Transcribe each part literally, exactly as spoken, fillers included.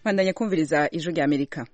Bandanya kumviriza ijwi rya Amerika.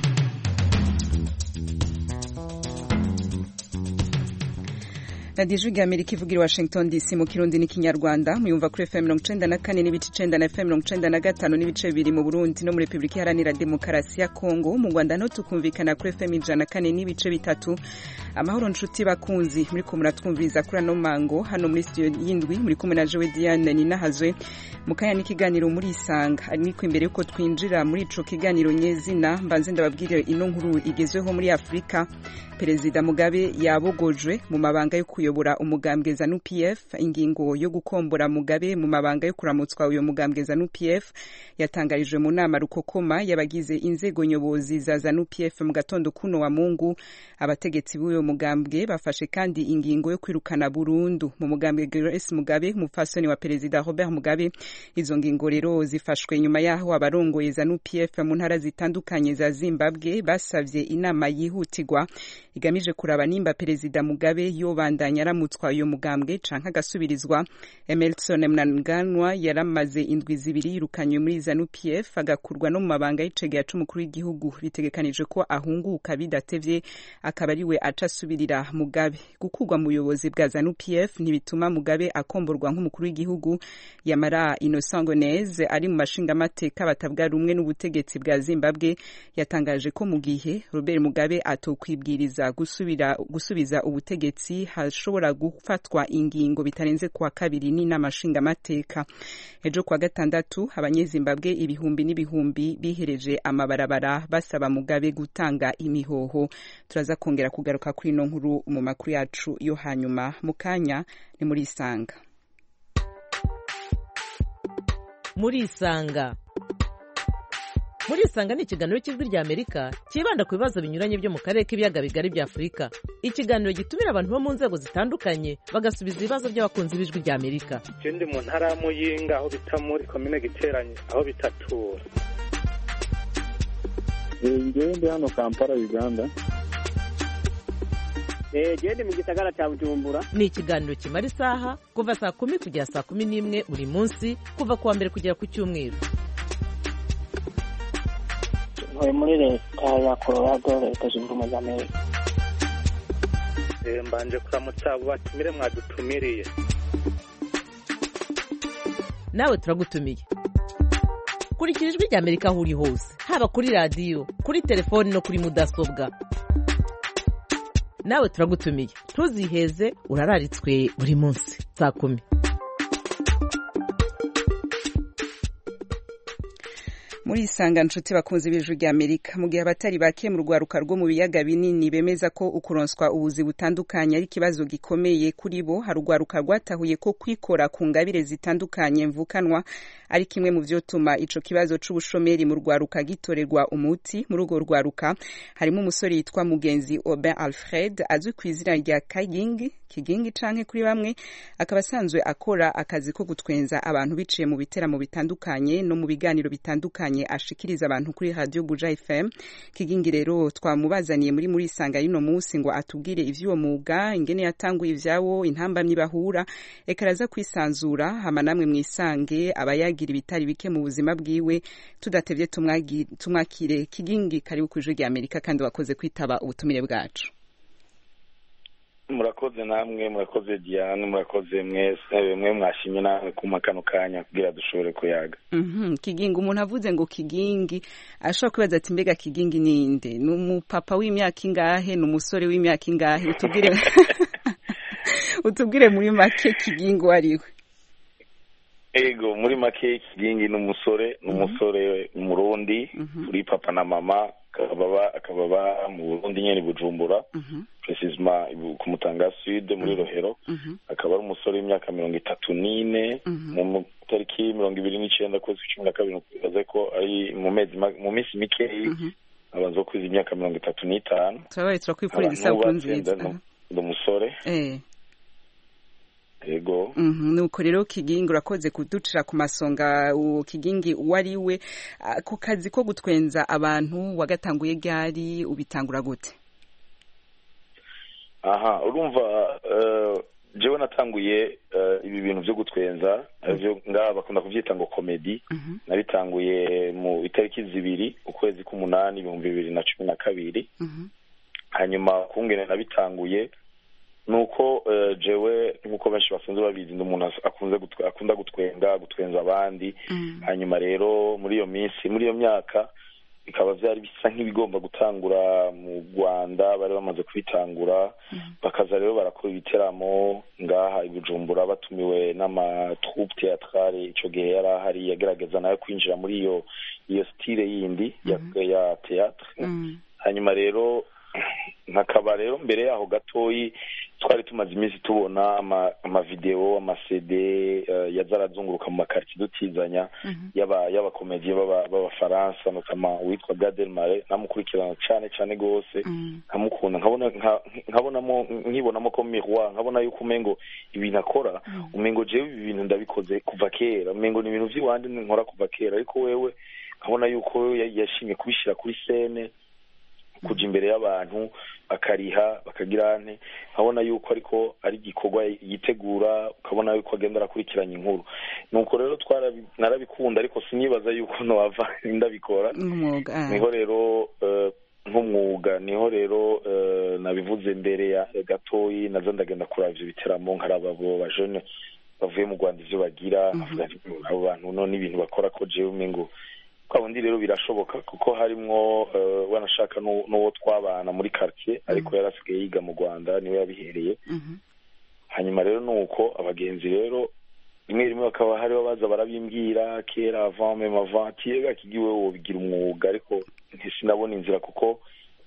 Radio Ijwi Amerika ivugira Washington D C mu Kirundi n'ikinyarwanda muyumva kuri F M mirongo icenda na kane n'ibice icenda na F M mirongo icenda na gatanu n'ibice bibiri mu Burundi no muri Republika Iharanira Demokarasi ya Kongo. Mu Rwanda no tukumvikana kuri F M ijana na kane n'ibice bitatu. Amahoro nshuti bakunzi muri ko muratwumviriza kuri ano mango hano muri studio y'indwi muri kumwe na Joe Diane Ninahazwe mu kanya n'ikiganiro muri Isanga. Ariko imbere yuko twinjira muri ico kiganiro nyezina mbanze ndababwire ino nkuru igezweho muri Afrika. Perezida Mugabe yabogojwe mu mabanga yo kuyobora umugambwe ZANU P F. Ingingo yo gukombora Mugabe mu mabanga yo kuramutswa uyo mugambwe ZANU P F yatangarijwe mu nama rukokoma yabagize inzego nyobozi za ZANU P F mu gatondo kuno wa Mungu. Abategetsi b'uyo mugambwe bafashe kandi ingingo yo kwirukana burundu mu mugambwe Grace Mugabe umufasoni wa Perezida Robert Mugabe. Izo ngingo rero zifashwe nyuma yaho abarongoye ZANU P F mu ntara zitandukanye za Zimbabwe basavye inama yihutirwa igamije kuraba nimba Perezida Mugabe yobandanya aramutswa uyo mugambwe canke agasubirizwa. Emerson Mnangagwa yaramaze indwi zibiri yirukanywe muri ZANU P F agakurwa no mu mabanga y'icegera c'umukuru w'igihugu. Bitegekanije ko ahunguka bidatevye akaba ariwe acasubirira Mugabe. Gukurwa mu buyobozi bwa ZANU P F ntibituma Mugabe akomborwa nk'umukuru w'igihugu. Yamara Innocent Gonez ari mu mashinga mateka batavuga rumwe n'ubutegetsi bwa Zimbabwe yatangaje ko mu gihe Robert Mugabe atokwibwiriza gusubira gusubiza ubutegetsi hashobora gufatwa ingingo bitarenze kwa kabiri n'inama nshinga mateka. Ejo kwa gatandatu abanyezimbabwe ibihumbi n'ibihumbi bihereje amabarabara basaba Mugabe gutanga imihoho. Turaza kongera kugaruka kuri ino nkuru mu makuru yacu yo hanyuma. Mukanya ni muri Isanga. Muri Isanga Muri Isanga ni ikiganiro cy'ijwi rya Amerika kibanda ku bibazo binyuranye byo mu karere k'ibiyaga bigari bya Afrika. Ikiganiro gitumira abantu bo mu nzego zitandukanye bagasubiza ibibazo by'abakunzi b'ijwi rya Amerika. Ikindi mu ntara ya Muyinga aho bita muri commune Giteranye aho bitatura. Ngende hano Kampala Uganda. Eh gende mu gisagara cya Bujumbura. Ni ikiganiro kimara isaha kuva saa kumi kugera saa kumi n'imwe buri munsi kuva kuwa mbere kugera ku cyumweru. Muri leta ya Colorado leta zunze ubumwe za Amerika. Eh mbanje kuramutsa abo batumire mwadutumiriye. Nawe turagutumiye. Kurikira ijwi rya Amerika aho uri hose haba kuri radio kuri telefone no kuri mudasobwa. Nawe turagutumiye ntuziheze urararitswe buri munsi saa kumi. Muri Isanga nshuti bakunzi b'ijwi rya Amerika mu gihe abatari bake mu rwaruka rwo mu biyaga binini bemeza ko ukuronswa ubuzi butandukanye ari kibazo gikomeye kuri bo. Harugwaruka rwatahuye ko kwikora ku ngabire zitandukanye mvukanwa ari kimwe mu vyotuma ico kibazo c'ubushomeri mu rwaruka gitorerwa umuti. Muri urwo rwaruka harimo umusore yitwa Mugenzi Aubin Alfred azwi kw'izina rya Kigingi Kigingi canke kuri bamwe akaba asanzwe akora akazi ko gutwenza abantu biciye mu biteramo bitandukanye no mu biganiro bitandukanye ashikiriza abantu kuri Radio Buja F M. Kigingi rero twamubazaniye muri muri Isanga y'ino munsi ngo atubwire ivy'uwo muga ingene yatanguye ivyawo intambamyi bahura ekaraza kwisanzura hama namwe mwisange abayagira ibitari bike mu buzima bwiwe. Tudatevye tumwakire Kigingi karibu kuje rya Amerika kandi wakoze kwitaba ubutumire bwacu. Murakoze namwe murakoze Diane murakoze mwese mwe mwashimye namwe kumakano kanya kugira dushobore kuyaga. Mhm Kigingi umuntu avuze ngo Kigingi ashobora kwibaza ati mbega Kigingi ninde? N'umupapa w'imyaka ingahe n'umusore w'imyaka ingahe? Utubwire utubwire muri make Kigingi wariwe. Ego muri make Kigingi n'umusore n'umusore umurundi uri papa na mama akababa akababa mu Burundi nyene Bujumbura. Precisement ku Mutanga Sud muri Rohero. Akaba ari umusore w'imyaka mirongo itatu n'ine mu tariki mirongo ibiri n'icenda kwezi cumi na kabiri kubaze ko ari mu mezi mu minsi mikeyi abanzo kwiza imyaka mirongo itatu n'itanu. Turabaye turakwifuriza isabukuru nziza. Ndo musore. Eh Ego. Mhm nuko rero Kigingi urakoze kuducira ku masonga uwo Kigingi wariwe ku kazi ko gutwenza abantu wagatanguye gari ubitangura gute? Aha urumva uh, jewe natanguye ibi bintu byo gutwenza byo ngaha bakunda kuvyita ngo comedy nabitanguye mu itariki zibiri ukwezi k'umunani ibihumbi bibiri na cumi na kabiri hanyuma kungene nabitanguye nuko jewe nkuko benshi bafunze babizi n'umuntu akunze akunda gutwenga gutwenza abandi hanyuma rero muri iyo minsi muri iyo myaka bikaba byari bisa nk'ibigomba gutangura mu Rwanda bari bamaze kubitangura bakaza rero barakora ibiteramo ngaha i Bujumbura batumiwe n'ama troupe théâtrale ico gihe yari ahari yagerageza nayo kwinjira muri iyo iyo style yindi ya, ya théâtre hanyuma rero nkakaba rero mbere yaho gatoyi twari tumaze iminsi tubona ama, ama video ama C D uh, yazarazunguruka mu makarti dutizanya yaba yaba komedie baba baba Faransa notama witwa Gadel Mare namukurikirana cyane cyane gose nkamukunda nkabona nkabonamo nkibonamo ko miroir nkabona yuko umengo ibintu akora umengo jewe ibi bintu ndabikoze kuva kera umengo ni ibintu by'iwandi nkora kuva kera ariko wewe nkabona yuko yashimye kubishira kuri scene kuja imbere y'abantu akariha bakagirane nkabona yuko ariko ari igikorwa yitegura ukabona yuko agenda arakurikiranya inkuru nuko rero twara narabikunda ariko sinibaza yuko no ava ndabikora niho rero nk'umwuga niho rero nabivuze mbere ya gatoyi nazo ndagenda kuravya ibiteramo nkaraba abo bajene bavuye mu Rwanda ivyo bagira abo bantu none ibintu bakora ko jewe umengo kwabundi rero birashoboka kuko harimwo uh, wanashaka n'uwo twabana muri quartier ariko yarasigaye yiga mu Rwanda niwe yabihereye hanyuma rero nuko abagenzi rero rimwe rimwe bakaba hariho baza barabimbwira kera avant même avant tiega kigiwe wo bigira umwuga ariko ntisinabona inzira kuko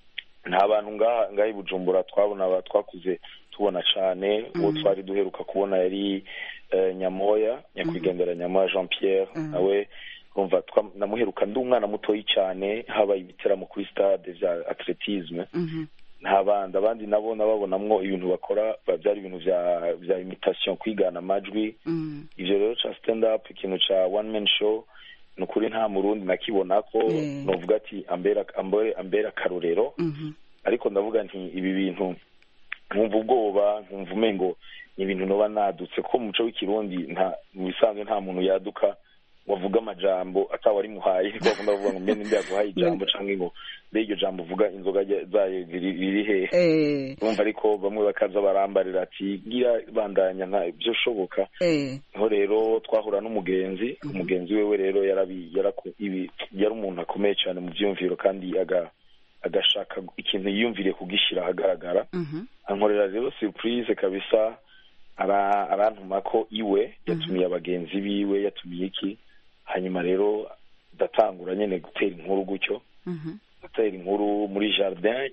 nta bantu ngaha ngaha i Bujumbura twabona aba twakuze tubona cane uwo twari duheruka kubona yari uh, Nyamoya nyakwigendera Nyamoya Jean Pierre nawe umva namuheruka ndi umwana mutoyi cyane haba ibiteramo kuri stade vya athletisme ntabandi abandi nabo nababonamwo ibintu bakora bavyari ibintu vya vya imitation kwigana amajwi ivyo rero cha stand up ikintu cha one man show nukuri nta murundi nakibona ko novuga ati ambera ambere ambera karorero ariko ndavuga nti ibi bintu nkumva ubwoba nkumva umengo ni ibintu noba nadutse ko mu muco w'ikirundi nta mu bisanzwe nta muntu yaduka wavuga amajambo atawari muhaye ko bakunda kuvuga ngo mbene ndi yaguhaye ijambo canke ngo iryo jambo uvuga inzoga zayo biri he urumva ariko bamwe bakaza barambarira ati gira bandanya nta byo shoboka niho rero twahura n'umugenzi umugenzi wewe rero yarabi yarako ibi yari umuntu akomeye cyane mu byumviro kandi aga agashaka ikintu yiyumvire kugishira ahagaragara ankorera rero surprise kabisa ara arantuma ko iwe yatumiye abagenzi biwe yatumiye iki hanyuma rero datangura nyene gutera inkuru gucyo gutera inkuru muri jardin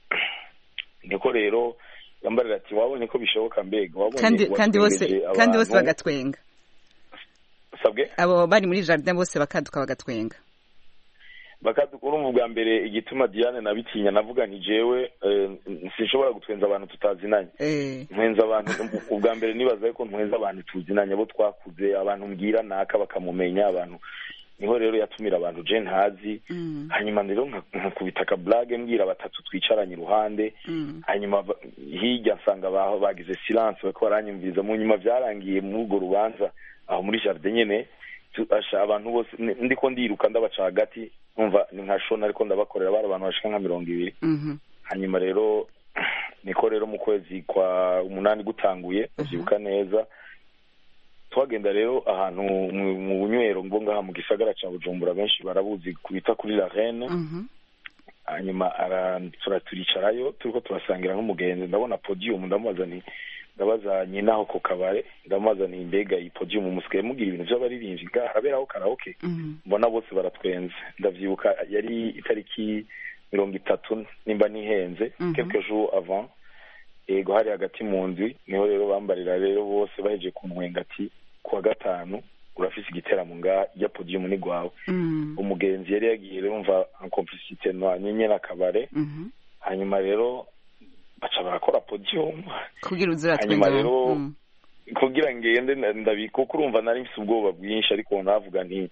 niko rero yambarira ati wabonye ko bishoboka mbega wabonye kandi kandi bose kandi bose bagatwenga sabwe abo bari muri jardin bose bakaduka bagatwenga bakaduka urumva bwa mbere igituma Diane nabitinya navuga nti jewe sinshobora gutwenza abantu tutazinanye ntwenza abantu ubwa mbere nibaza ko ntwenza abantu tuzinanye abo twakuze abantu mbwira naka bakamumenya abantu niho rero yatumira abantu je ntazi hanyuma rero nkakubita ka blague mbwira batatu twicaranye iruhande hanyuma hirya nsanga baho bagize silence bako baranyumviza mu nyuma byarangiye mu rugo rubanza aho muri jardin nyene asha abantu bose ndiko ndiruka ndabaca hagati umva ni nka shona ariko ndabakorera bari abantu bashika nka mirongo ibiri hanyuma rero niko rero mu kwezi kwa umunani gutanguye uzibuka neza twagenda rero ahantu mu bunywero ngo ngaha mu gisagara ca Bujumbura benshi barabuzi kubita kuri la Reine hanyuma aratura turicarayo turiko turasangira n'umugenzi ndabona podium ndamubaza nti ndabaza nyinaho ko kabare ndamubaza nti mbega iyi podium musikaye mugira ibintu by'abaririmbyi ngaha haberaho karaoke mbona bose baratwenze ndavyibuka yari itariki mirongo itatu nimba nihenze quelques jours avant ego hari hagati mu ndwi niho rero bambarira rero bose baheje kumwenga ati kuwa gatanu urafise igiteramo nga ya podium ni gwawe umugenzi yari yagiye rero mva en complicité no nyenye na kabare hanyuma rero baca barakora podium kugira uziratwenga hanyuma rero kugira ngende ndabiko kurumva nari mfise ubwoba bwinshi ariko navuga nti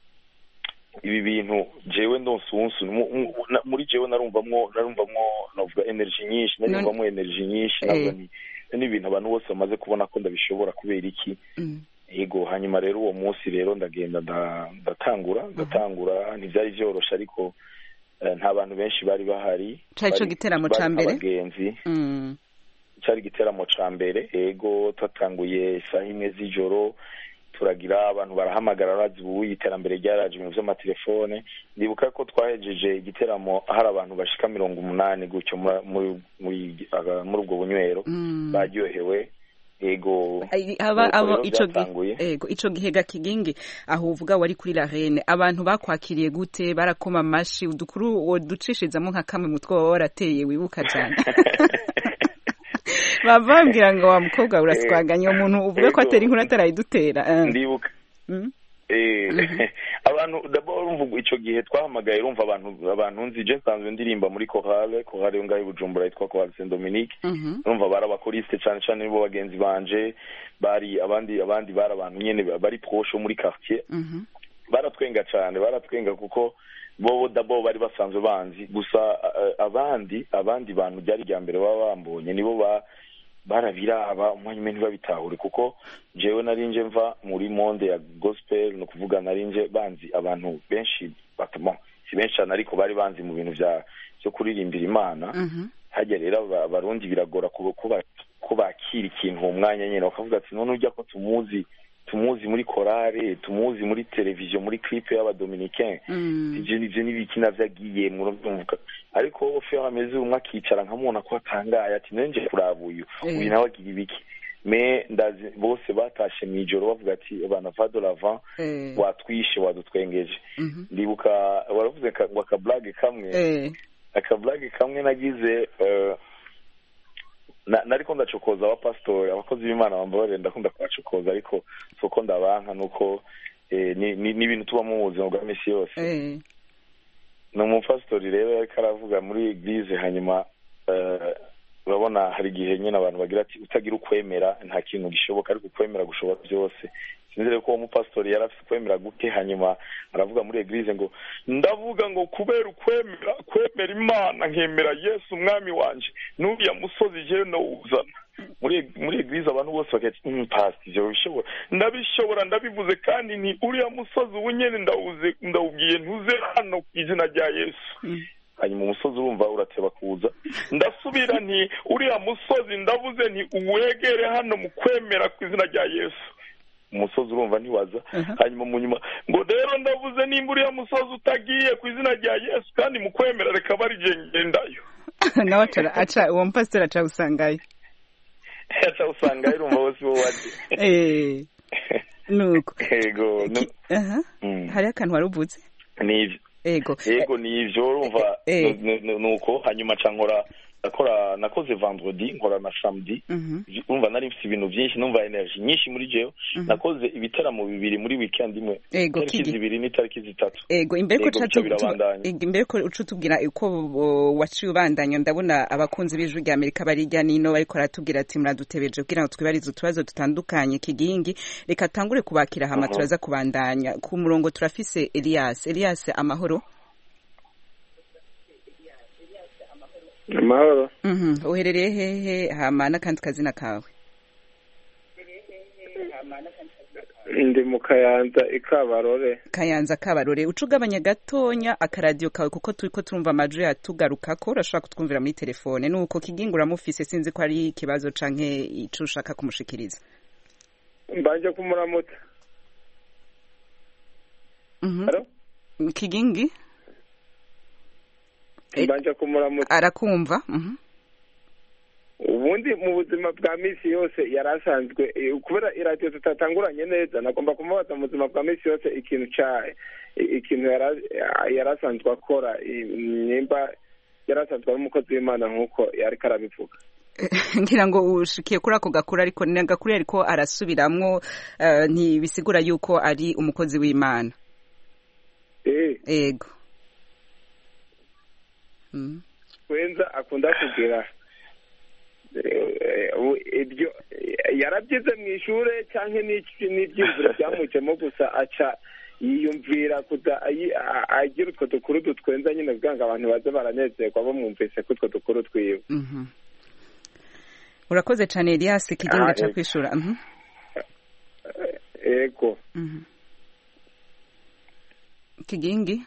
ibi bintu jewe ndonsunsu muri jewe narumvamwo narumvamwo navuga energy nyinshi narumvamwo energy nyinshi navuga ni ni ibintu abantu bose bamaze kubona ko ndabishobora kubera iki yego hanyuma rero uwo munsi rero ndagenda ndatangura ndatangura ntibyari byoroshe ariko nta bantu benshi bari bahari cyari cyo giteramo ca mbere abagenzi cyari giteramo ca mbere yego twatanguye isaha imwe z'ijoro turagira abantu barahamagara bazi ubu iterambere ryaraje mu vy'amatelefone ndibuka ko twahejeje igiteramo hari abantu bashika mirongo umunani gutyo muri muri ubwo bunywero baryohewe ego aba abo ico ego ico gihega kigingi aho uvuga wari kuri la reine abantu bakwakiriye gute barakoma amashi udukuru woducishizamo nka kamwe mutwe warateye wibuka cyane bavambira ngo wa mukobwa uraswaganya umuntu uvuga ko atera inkuru atarayidutera ndibuka eh abantu d'abord umvuga ico gihe twahamagaye urumva abantu abantu nzi je sanzwe ndirimba muri chorale chorale ngaho Bujumbura yitwa Chorale Saint Dominique urumva barabakoriste cyane cyane nibo bagenzi banje bari abandi abandi bari abantu nyene bari proche muri quartier baratwenga cyane baratwenga kuko bo d'abord bari basanzwe banzi gusa abandi abandi bantu byari rya mbere baba bambonye nibo ba barabiraba umwanya umwe ntibabitahure kuko jewe narinje mva muri monde ya gospel no kuvuga narinje banzi abantu benshi batuma si benshi cyane ariko bari banzi mu bintu bya byo kuririmbira Imana hajya rero abarundi biragora kuba kubakira ikintu mu mwanya nyene bakavuga ati none ujya ko tumuzi tumuzi muri chorale tumuzi muri television muri clip y'abadominicain ije nije nibikina vyagiye mu rumvuka ariko ofero ameze umwe akicara nkamubona ko atangaye ati nenge kurabuyu uyu nawe agira ibiki me ndazi bose batashe mwijoro bavuga ati abana vado l'avant watwishe wadutwengeje ndibuka waravuze ngo akablage kamwe akablage kamwe nagize na nariko ndacokoza aba pastor abakozi b'Imana bambore ndakunda kwacokoza ariko soko ndabanka nuko eh, ni ni ibintu tuba mu buzima bwa misi yose eh no mu pastor rero ariko aravuga muri eglise hanyuma urabona uh, hari gihe nyine abantu bagira ati utagira ukwemera nta kintu gishoboka ariko kwemera gushobora byose sinzire ko mu pastor yarafise kwemera gute hanyuma aravuga muri eglise ngo ndavuga ngo kubera ukwemera kwemera Imana nkemera Yesu umwami wanje n'uriya musozi je no uzana muri muri eglise abantu bose bakati mm, pastor je bishobora ndabishobora ndabivuze kandi ni uriya musozi ubunyene ndawuze ndawubwiye ntuze hano kw'izina rya Yesu mm. hanyuma umusozi urumva urateba kuza ndasubira nti uriya musozi ndavuze nti uwegere hano mu kwemera kw'izina rya Yesu umusozi urumva ntiwaza hanyuma mu nyuma ngo rero ndavuze nimba uriya musozi utagiye ku izina rya Yesu kandi mu kwemera reka bari je ngendayo nawe aca aca uwo mpasiteri aca usangayo aca usangayo urumva bose bo waje eh nuko ego aha hari akantu waruvuze nivyo ego ego nivyo urumva nuko hanyuma cankora nakora nakoze vendredi nkora na samedi umva nari mfite ibintu byinshi numva energy nyinshi muri jewe nakoze ibitaramo bibiri muri weekend imwe tariki zibiri ni tariki zitatu ego imbere ko cyacu imbere ko ucutubwira uko waciye ubandanya ndabona abakunzi b'ijwi rya Amerika barijya nino bariko ratubwira ati muradutebeje kugira ngo twibarize utubazo dutandukanye kigingi reka tangure kubakira hama turaza kubandanya ku murongo turafise Elias Elias amahoro amahoro mhm uherereye hehe hama n'akandi kazina kawe ndi mu Kayanza ikabarore Kayanza kabarore ucugabanya gatonya akaradio kawe kuko turiko turumva amajwi yatugaruka ko urashaka kutwumvira muri telefone nuko kigingura mufise sinzi ko ari ikibazo canke ico ushaka kumushikiriza mbanje kumuramutsa mhm kigingi mbanje kumuramutsa arakumva mhm ubundi mu buzima bwa misi yose yarasanzwe kubera iradiyo tutatanguranye neza nagomba kumubaza mu buzima bwa misi yose ikintu ca ikintu yarasanzwe akora nimba yarasanzwe ari umukozi w'Imana nk'uko yariko arabivuga ngira ngo ushikiye kuri ako gakuru ariko ni agakuru ariko arasubiramwo ntibisigura yuko ari umukozi w'Imana ego wenza akunda kugira ibyo yarabyize mu ishure cyangwa n'ibyiyumviro byamujemo gusa aca yiyumvira kuda agira utwo dukuru dutwenza nyine kugira ngo abantu baze baranezerwa bamwumvise ko utwo dukuru twiwe urakoze cyane Elias Kiginga cha kwishura mhm ego mhm Kigingi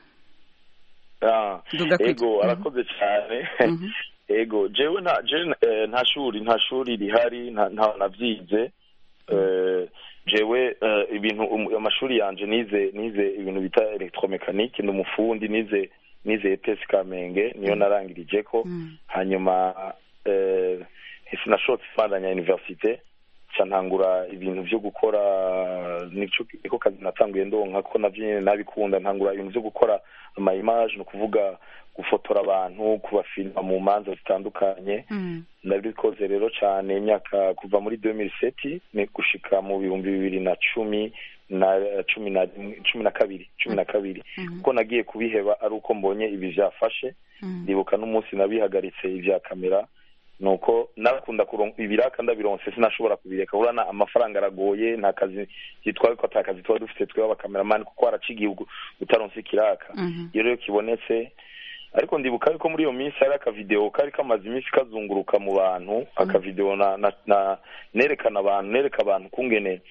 ah ego arakoze cyane ego jewe nta nta shuri nta shuri rihari nta navyize eh jewe ibintu amashuri yanje nize nize ibintu bita electromechanique n'umufundi nize nize E T S Kamenge niyo narangirije ko hanyuma eh sinashotse fandanya université cyantangura ibintu byo gukora nico iko kazi natanguye ndonka ko navye nabikunda ntangura ibintu byo gukora ama image no kuvuga gufotora abantu kubafilma mu manza zitandukanye nabikoze rero cyane imyaka kuva muri deux mille sept ne gushika mu bihumbi bibiri na cumi na cumi na cumi na kabiri cumi na kabiri ko nagiye kubiheba ari uko mbonye ibi byafashe ndibuka n'umunsi nabihagaritse ibya kamera nuko nakunda kuronka ibiraka ndabironse sinashobora kubireka urana amafaranga aragoye nta kazi yitwaye ko atakazi twa dufite twe abakameramani kuko aracigiye utaronse kiraka iyo rero kibonetse ariko ndibuka ko muri iyo minsi hari aka video kari kamaze iminsi kazunguruka mu bantu aka video na, na, na nerekana abantu nereka abantu kungene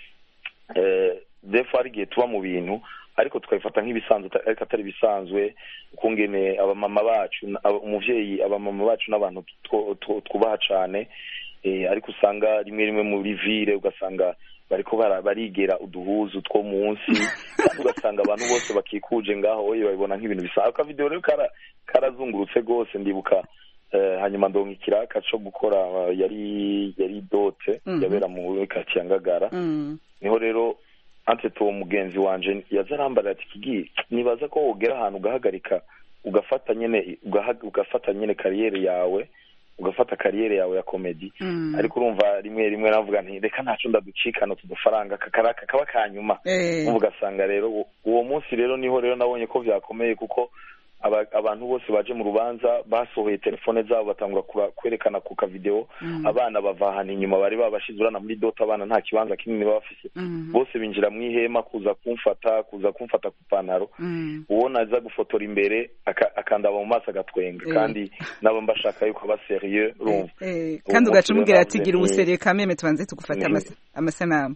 eh defarige tuba mu bintu ariko tukabifata nk'ibisanzwe ariko atari bisanzwe kungene abamama bacu umuvyeyi abamama bacu n'abantu twubaha cyane eh ariko usanga rimwe rimwe muri ville ugasanga bariko barigera uduhuzu two munsi ugasanga abantu bose bakikuje ngaho oye babibona nk'ibintu bisanzwe aka video rero kara karazungurutse gose ndibuka eh hanyuma ndonka ikiraka cyo gukora yari yari dote yabera mu Kacyangagara niho rero ante to mugenzi wanje yazarambara ati Kigi nibaza ko wogera ahantu ugahagarika ugafata nyene ugafata nyene kariyere yawe ugafata kariyere yawe ya comedy mm. ariko urumva rimwe rimwe navuga nti reka ntaco ndaducikana tudufaranga kakaraka kaba kanyuma uvuga sanga rero uwo munsi rero niho rero nabonye ko vyakomeye kuko abantu bose baje mu rubanza basohoye telefone zabo batangura kwerekana ku ka video mm. abana bavahana inyuma bari babashizurana muri dota abana nta kibanza kinini bafise mm. bose binjira mu ihema kuza kumfata kuza kumfata ku pantaro mm. ubona aza gufotora imbere akandaba mu maso agatwenga eh. kandi nabo mbashaka yuko aba serieux urumva eh. eh. kandi ugacumubwira ati gira ubuseriye kameme tubanze tugufata amasanamu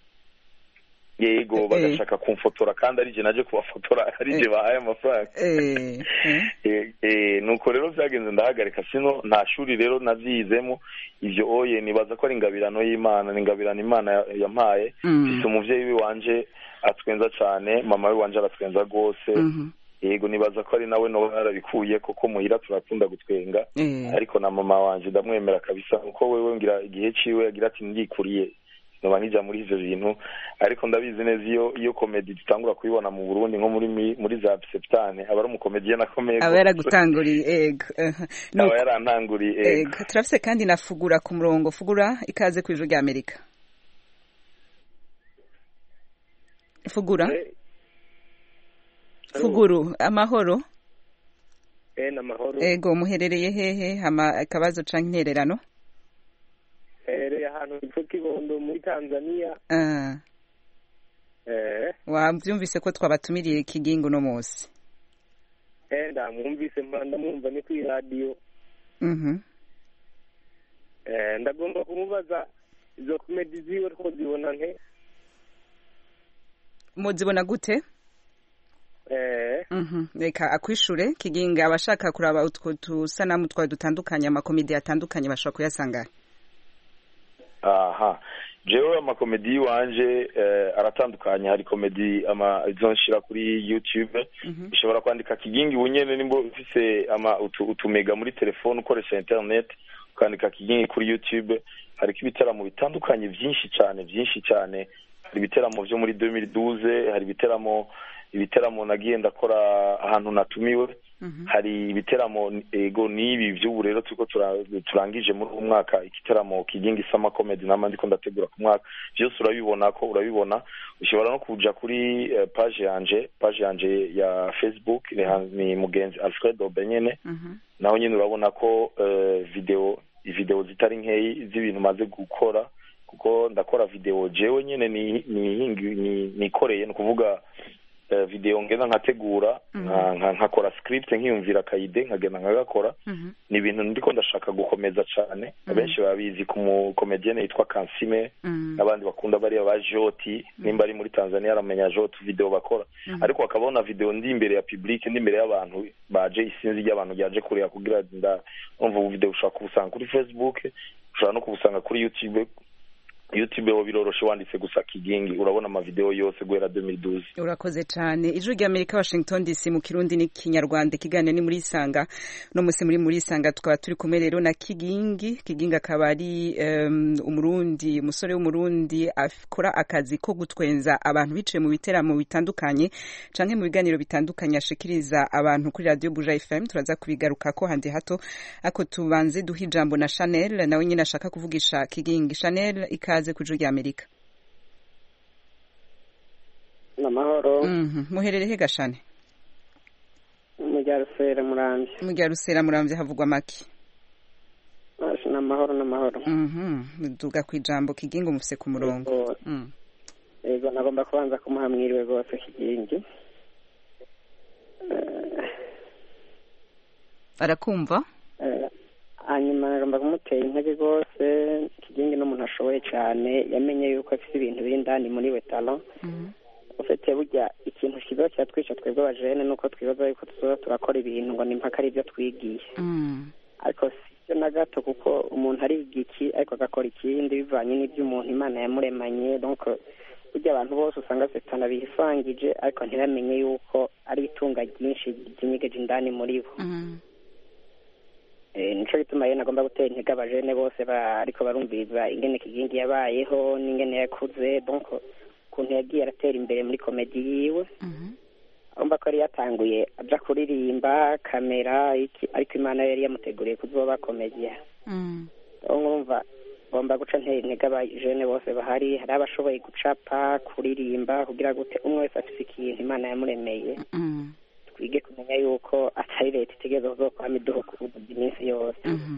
yego bagashaka kumfotora kandi ari je naje kubafotora ari je bahaye amafaranga eh eh nuko rero byagenze ndahagarika sino nta shuri rero navyizemo ivyo oye nibaza ko ari ingabirano y'Imana n'ingabirano Imana yampaye sise umuvyeyi wanje atwenza cyane mama we wanje aratwenza gose yego nibaza ko ari nawe no barabikuye koko muhira turakunda gutwenga ariko na mama wanje ndamwemera kabisa uko wewe ngira igihe ciwe agira ati ndikuriye nobangija muri ivyo bintu ariko ndabizi neza iyo iyo comedy dutangura kuyibona mu Burundi nko muri muri za septane abari mu comedian akomeye aba yaragutanguriye ego aba yarantanguriye ego turafise kandi na Fugura ku murongo Fugura ikaze ku ijuru rya Amerika Fugura Fuguru amahoro eh namahoro ego muherereye hehe hama akabazo canke intererano ere ahantu ifukibondo muri Tanzania ah eh wavyumvise ko twabatumiriye Kigingo no munsi eh ndamwumvise mpanda mwumva ni kuri radio mhm eh ndagomba kumubaza izo comedy ziwe ko zibona nke muzibona gute eh mhm reka akwishure Kiginga abashaka kuraba utwo tusanamu twa dutandukanye amakomedi atandukanye bashobora kuyasanga aha jewe amakomedi wanje eh, aratandukanye hari komedi ama izonshira kuri YouTube mm-hmm. ishobora kwandika Kigingi bunyene nimbo ufise ama utu, utumega muri telefone ukoresha internet kwandika Kigingi kuri YouTube hari kibiteramo bitandukanye byinshi cyane byinshi cyane hari biteramo byo muri deux mille douze hari biteramo ibiteramo nagiye ndakora ahantu natumiwe mm-hmm. hari ibiteramo ego nibi by'ubu rero tuko turangije muri umwaka ikiteramo Kigingi Sama Comedy namandi ko ndategura ku mwaka byose urabibona ko urabibona ushobora no kuja kuri uh, page yanje page yanje ya Facebook ni mugenzi Alfred Obenyene mm-hmm. naho nyine urabona ko uh, video video zitari nkeyi z'ibintu maze gukora kuko ndakora video jewe nyene ni ni nikoreye no kuvuga uh, video ngenda nkategura mm-hmm. nkakora script nkiyumvira kayide nkagenda nkagakora mm-hmm. ni ibintu ndiko ndashaka gukomeza cyane mm-hmm. abenshi babizi ku mu comedienne yitwa Kansime mm-hmm. n'abandi bakunda bari aba Joti mm-hmm. nimba ari muri Tanzania aramenya Joti video bakora mm-hmm. ariko akabona video ndi imbere ya public ndi imbere y'abantu baje isinzi ry'abantu ryaje kureba kugira nda umva video ushaka kubusanga kuri Facebook ushaka no kubusanga kuri YouTube YouTube ho biroroshe wanditse gusa Kigingi urabona ama video yose guhera deux mille douze. Urakoze cyane. Ijwi rya Amerika Washington D C mu Kirundi ni Kinyarwanda kiganiro ni muri Sanga no musi muri muri Sanga tukaba turi kumwe rero na Kigingi. Kigingi akaba ari um, umurundi umusore w'umurundi akora akazi ko gutwenza abantu biciye mu biteramo bitandukanye canke mu biganiro bitandukanye ashikiriza abantu kuri Radio Buja F M. Turaza kubigaruka ko handi hato ako tubanze duha ijambo na Chanel nawe nyine ashaka kuvugisha Kigingi. Chanel ikaze kujuru ya Amerika. Namahoro. Mhm. Muherere he gashane? Mujarusera muramvye. Mujarusera muramvye havugwa maki. Ashi namahoro namahoro. Mhm. Duga kwijambo Kigingi mufise ku murongo. Mhm. Ego nagomba kubanza kumuhamwiriwe gose Kigingi. Arakumva? Eh hanyuma nagomba kumutera intege rwose Kigingi n'umuntu ashoboye cyane yamenye yuko afite ibintu biri indani muri we talent ufite burya ikintu kiza cyatwisha twebwe abajene nuko twibaza yuko tuzoza turakora ibintu ngo ni mpaka ari byo twigiye ariko sicyo na gato kuko umuntu ari igiki ariko agakora ikindi bivanye n'ibyo umuntu Imana yamuremanye donc burya abantu bose usanga setana bihifangije ariko ntibamenye yuko ari itunga ryinshi ryinyegeje indani muri bo Eh nico gituma yena agomba gutera intege abajene bose ariko barumviriza ingene Kigingi yabayeho n'ingene yakuze donc kuntu yagiye aratera imbere muri komedi yiwe agomba ko yari yatanguye aja kuririmba kamera iki ariko Imana yari yamuteguriye kuzoba komediya urumva agomba guca ntera intege abajene bose bahari hari abashoboye gucapa kuririmba kugira gute umwe wese afite ikintu Imana yamuremeye twige kumenya yuko atari leta itegeza zo kwa miduhugu iminsi yose.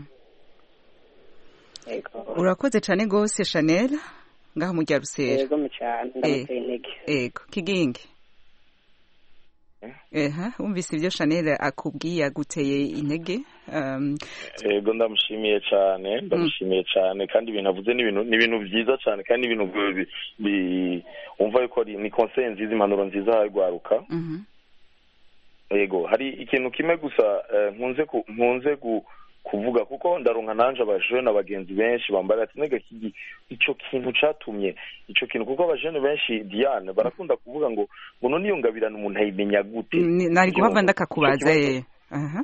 Urakoze cyane gose Chanel ngaho mu rya Rusera. Yego cyane ndamuteye intege. Yego Kigingi. Eha umvise ibyo Chanel akubwiye aguteye intege. Yego ndamushimiye cyane ndamushimiye cyane kandi ibintu avuze ni ibintu ni ibintu byiza cyane kandi ibintu umva yuko ni conseil nziza impanuro nziza harwaruka. Yego hari ikintu kimwe gusa nkunze nkunze kuvuga kuko ndaronka nanje abajene abagenzi benshi bambara ati nega kigi ico kintu catumye ico kintu kuko abajene benshi Diane barakunda kuvuga ngo ngo none iyo ngabirana umuntu ayimenya gute nari guhava ndakakubaza eh aha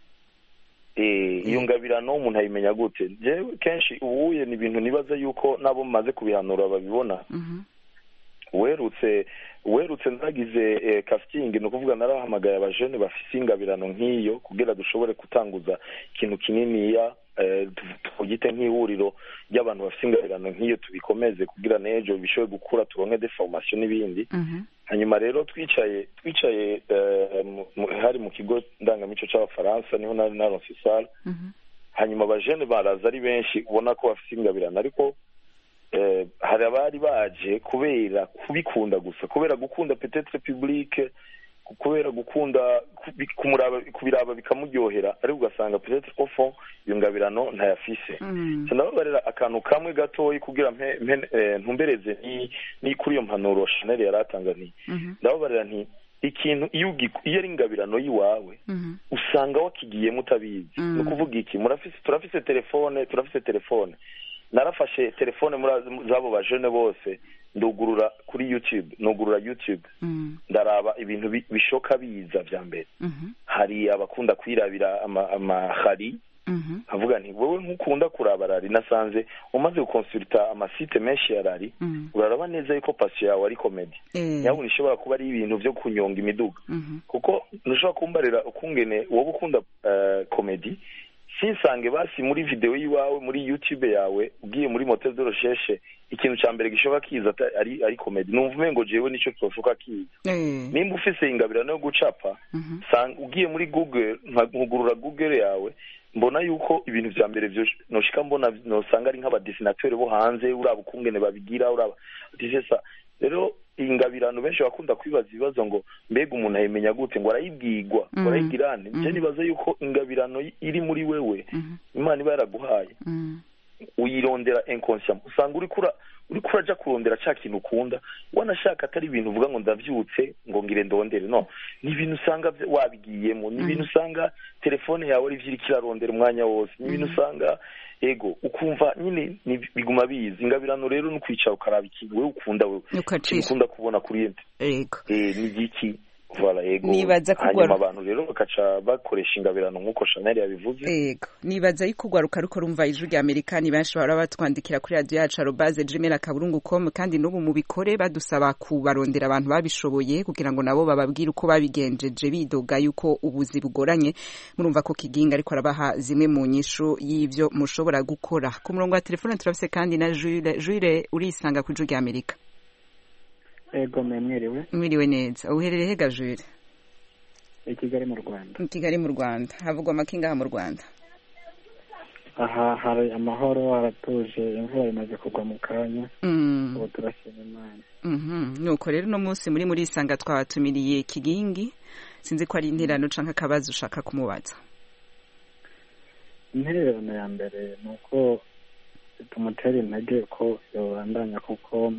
eh iyo ngabirana umuntu ayimenya gute je kenshi ubuye ni ibintu nibaza yuko nabo maze kubihanura babibona werutse werutse ndagize eh, casting no kuvuga narahamagaye abajene bafise ingabirano nk'iyo kugira dushobore kutanguza ikintu kinini ya eh, tugite nk'ihuriro y'abantu bafise ingabirano nk'iyo tubikomeze kugira nejo bishobe gukura turonke de formation n'ibindi mm-hmm. Hanyuma rero twicaye twicaye uh, hari mu kigo ndangamico c'abafaransa niho nari naronse sala mm-hmm. Hanyuma abajene baraza ari benshi ubona ko bafise ingabirano ariko eh hari abari baje kubera kubikunda gusa kubera gukunda peut-être public kubera gukunda kumuraba kubiraba bikamuryohera ari ugasanga peut-être au fond iyo ngabirano ntayafise mm. Sinabarera akantu kamwe gatoyi kugira mpe, mpe eh, ntumbereze ni ni kuri iyo mpanuro Chanel yaratanganiye mm-hmm. Ndabarera nti ikintu iyo iyo ari ingabirano yiwawe mm-hmm. Usanga wakigiye mutabizi mm. No kuvuga iki murafise turafise telefone turafise telefone narafashe telefone muri zabo bajene bose ndugurura kuri YouTube nugurura YouTube mm. Ndaraba ibintu bishoka biza vya mbere mm-hmm. Hari abakunda kwirabira ama, ama khari mm-hmm. Avuga nti wowe nkukunda kuraba rari nasanze umaze gukonsulta ama site menshi ya rari mm. Uraraba neza yuko passion yawe ari comedy mm. Yawe nishobora kuba ari ibintu byo kunyonga imiduga mm-hmm. Kuko nushobora kumbarira ukungene wowe ukunda uh, comedy sinsange basi muri video yiwawe muri YouTube yawe ugiye muri moteur de recherche ikintu ca mbere gishoboka kiza ari ari comedy numvume ngo jewe nico cyoshoka kiza mm. Nimba ufise ingabirano yo gucapa mm-hmm. Sang ugiye muri Google nkugurura Google yawe mbona yuko ibintu vya mbere byo noshika mbona no sanga ari nk'aba dessinateur bo hanze uraba ukungene babigira uraba disesa rero ingabirano benshi bakunda kwibaza ibibazo ngo mbega umuntu ayimenya gute ngo arayibwirwa ngo arayigirane nje nibaza yuko ingabirano iri muri wewe Imana iba yaraguhaye uyirondera inconscient usanga uri kura uri kuraja kurondera cya kintu ukunda wanashaka atari ibintu uvuga ngo ndavyutse ngo ngire ndondere no ni ibintu usanga wabigiyemo ni ibintu usanga telefone yawe ari vyiri kirarondera umwanya wose ni ibintu usanga ego ukumva nyine biguma bizi ingabirano rero no kwicara ukaraba ikintu wewe ukunda wewe ukunda kubona kuri ente ego eh ni giki voilà ego nibaza kugwa abantu rero bakaca bakoresha ingabirano nkuko Chanel yabivuze ego nibaza yikugwaruka ruko rumva ijuru rya Amerikani benshi bara batwandikira kuri radio yacu arobase gmail akaburungu dot com kandi n'ubu mubikore badusaba kubarondera abantu babishoboye kugira ngo nabo bababwire uko babigenjeje bidoga yuko ubuzi bugoranye murumva ko Kiginga ariko arabaha zimwe mu nyisho y'ivyo mushobora gukora ku murongo wa telefone turafise kandi na Jules Jules urisanga ku ijuru rya Amerika. Ego mwiriwe mwiriwe neza uherereye hega Jules i Kigali mu Rwanda i Kigali mu Rwanda havugwa amakinga mu Rwanda aha hari amahoro aratuje imvura imaze kugwa mu kanya ubu turashima Imana mhm nuko rero no munsi muri muri isanga twabatumiriye Kigingi sinzi ko ari interano canka akabazo ushaka kumubaza. Interano ya mbere nuko tumutera intege ko yobandanya kuko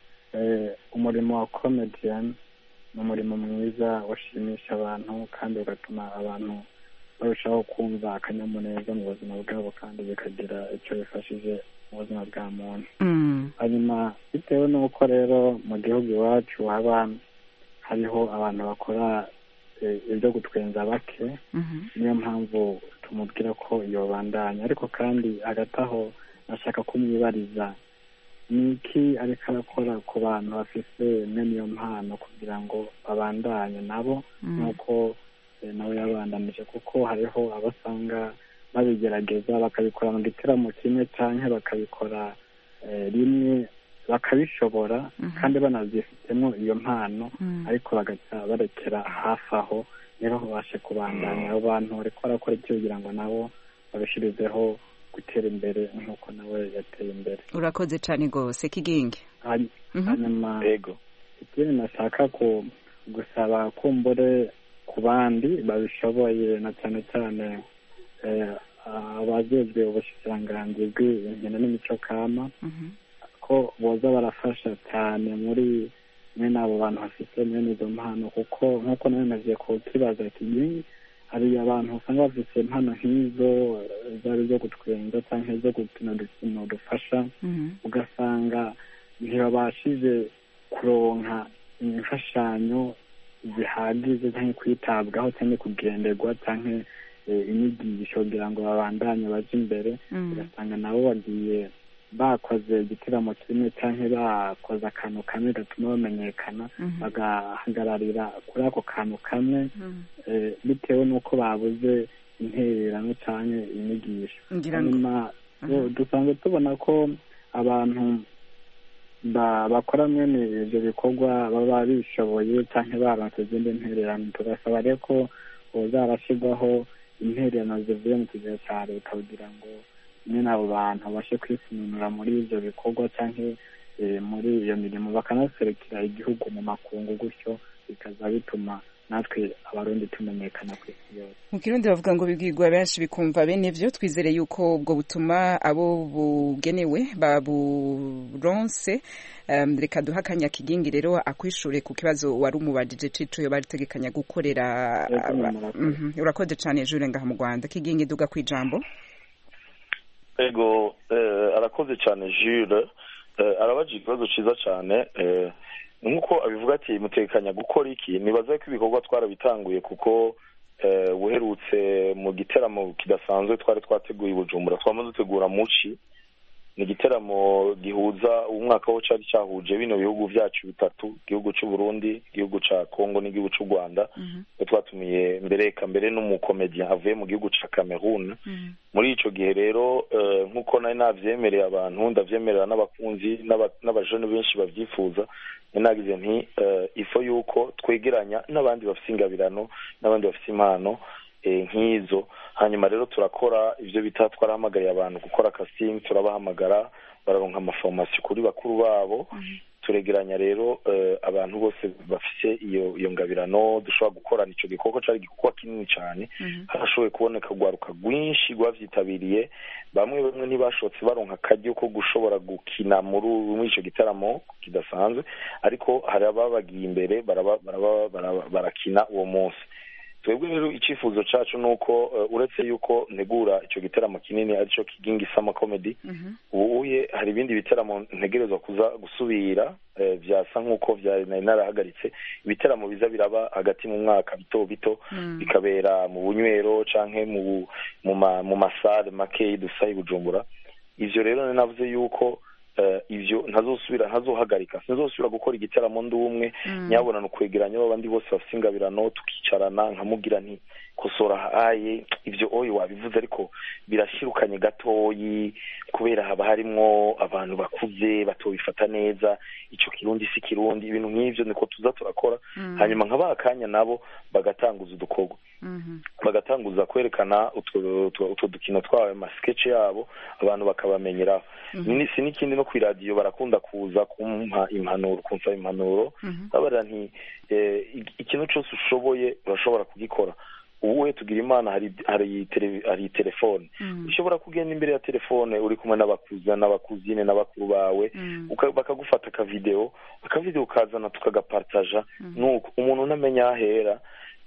umurimo wa comedian ni umurimo mwiza washimisha abantu kandi ugatuma abantu barushaho kumva akanyamuneza mu buzima bwabo kandi bikagira icyo bifashije mu buzima bwa muntu. Hanyuma bitewe n'uko rero mu gihugu iwacu haba hariho abantu bakora ibyo gutwenza bake niyo mpamvu tumubwira ko yobandanya ariko kandi hagati aho nashaka kumwibariza niki ariko arakora ku bantu bafise mwene iyo mpano kugira ngo babandanye nabo nuko nawe yabandanije kuko hariho abasanga babigerageza bakabikora mu giteramo kimwe canke bakabikora rimwe bakabishobora kandi banazifitemo iyo mpano ariko bagaca barekera hafi aho niho babashe kubandanya abo bantu bariko barakora icyo kugira ngo nabo babishirizeho gutera imbere nk'uko nawe yateye imbere. Urakoze cyane gose Kigingi. Hanyuma yego ikindi nashaka ko gusaba kumbure ku bandi babishoboye na cyane cyane abajejwe ubushikiranganji bw'inkino n'imico kama ko boza barafasha cyane muri mwene abo bantu bafite mwene izo mpano kuko nk'uko nawe nagiye kukibaza Kigingi hari abantu usanga bafite impano nk'izo zari zo gutwenza cyangwa zo gukina udukino dufasha ugasanga ntibabashije kuronka imfashanyo zihagije cyangwa kwitabwaho cyangwa kugenderwa cyangwa inyigisho kugira ngo babandanye baje imbere ugasanga nabo bagiye bakoze igiteramo kimwe cyangwa bakoze akantu kamwe gatuma bamenyekana bagahagararira kuri ako kantu kamwe bitewe n'uko babuze intererano cyangwa inyigisho. Hanyuma dusanzwe tubona ko abantu bakora mwene ibyo bikorwa baba bishoboye cyangwa baronse izindi ntererano tugasaba rero ko zarashyirwaho intererano zivuye mu kigero cya leta kugira ngo nyine abo bantu babashe kwisununura muri ibyo bikorwa cyangwa muri iyo mirimo bakanaserekera igihugu mu makungu gutyo bikaza bituma natwe abarundi tumenyekana ku isi yose. Mu Kirundi bavuga ngo bibwirwa benshi bikumva bene vyo twizere yuko ubwo butuma abo bugenewe baburonse. Um, reka duha akanya Kigingi rero akwishure ku kibazo wari umubajije cico yo baritegekanya gukorera. Urakoze cyane Jules ngaha mu Rwanda. Kigingi duga kwijambo. Ego arakoze cyane Jules arabaje ikibazo ciza cyane nkuko abivuga ati mutekanya gukora iki nibaza ko ibikorwa twarabitanguye kuko buherutse mu giteramo kidasanzwe twari twateguye Bujumbura twamaze dutegura muci ni igiteramo gihuza umwaka wo cyari cyahuje bino bihugu byacu bitatu igihugu cy'u Burundi igihugu ca Kongo n'igihugu cy'u Rwanda twatumiye mbere ka mbere n'umukomedian avuye mu gihugu ca Cameroon muri ico gihe rero nkuko nari navyemereye abantu ndavyemerera n'abakunzi n'abajene benshi bavyifuza nagize nti ifo yuko twegeranya n'abandi bafite ingabirano n'abandi bafite impano nk'izo hanyuma rero turakora ivyo bita twarahamagariye abantu gukora casting turabahamagara bararonka amaformation kuri bakuru babo turegeranya rero abantu bose bafise iyo iyo ngabirano dushobora gukorana ico gikorwa cari gikorwa kinini cyane harashoboye kuboneka urwaruka rwinshi rwavyitabiriye bamwe bamwe ntibashotse baronka akaryo ko gushobora gukina muri ico gitaramo kidasanzwe ariko hari ababagiye imbere barakina uwo munsi. Twebwe rero icifuzo cacu nuko uh, uretse yuko ntegura ico gitaramo kinini arico Kigingi Summer Comedy ubuye uh, hari ibindi bitaramo ntegerezwa kuza gusubira uh, vyasa nkuko vya narahagaritse ibitaramo biza biraba hagati mu mwaka bito bito mm. bikabera mu bunywero canke mu mu masale make dusayi Bujumbura. Ivyo rero navuze yuko Uh, ivyo ntazosubira ntazohagarika sinzosubira gukora igitaramo ndumwe mm. nyabona no kwegeranya abandi bose bafite ingabirano tukicarana nkamugira nti kosora aye ivyo oyo wabivuze ariko birashirukanye gatoyi kubera haba harimwo abantu bakuze batobifata neza ico kirundi si kirundi ibintu nk'ivyo niko tuza turakora mm. hanyuma nkabakanya nabo bagatanguza udukorwa mm-hmm. bagatanguza kwerekana utwo dukino twawe ma sketch yabo abantu bakabamenyeraho mm-hmm. ni sinikindi no kwi radio barakunda kuza kumpa impanuro kumfa impanuro mm-hmm. abara nti eh, ikintu cyose ushoboye urashobora kugikora ubuhe tugira imana hari hari tele, hari telefone mm. ushobora kugenda imbere ya telefone uri kumwe n'abakuza n'abakuzine n'abakuru bawe mm. bakagufata ka video aka video kazana tukagapartaja mm. nuko umuntu ntamenya ahera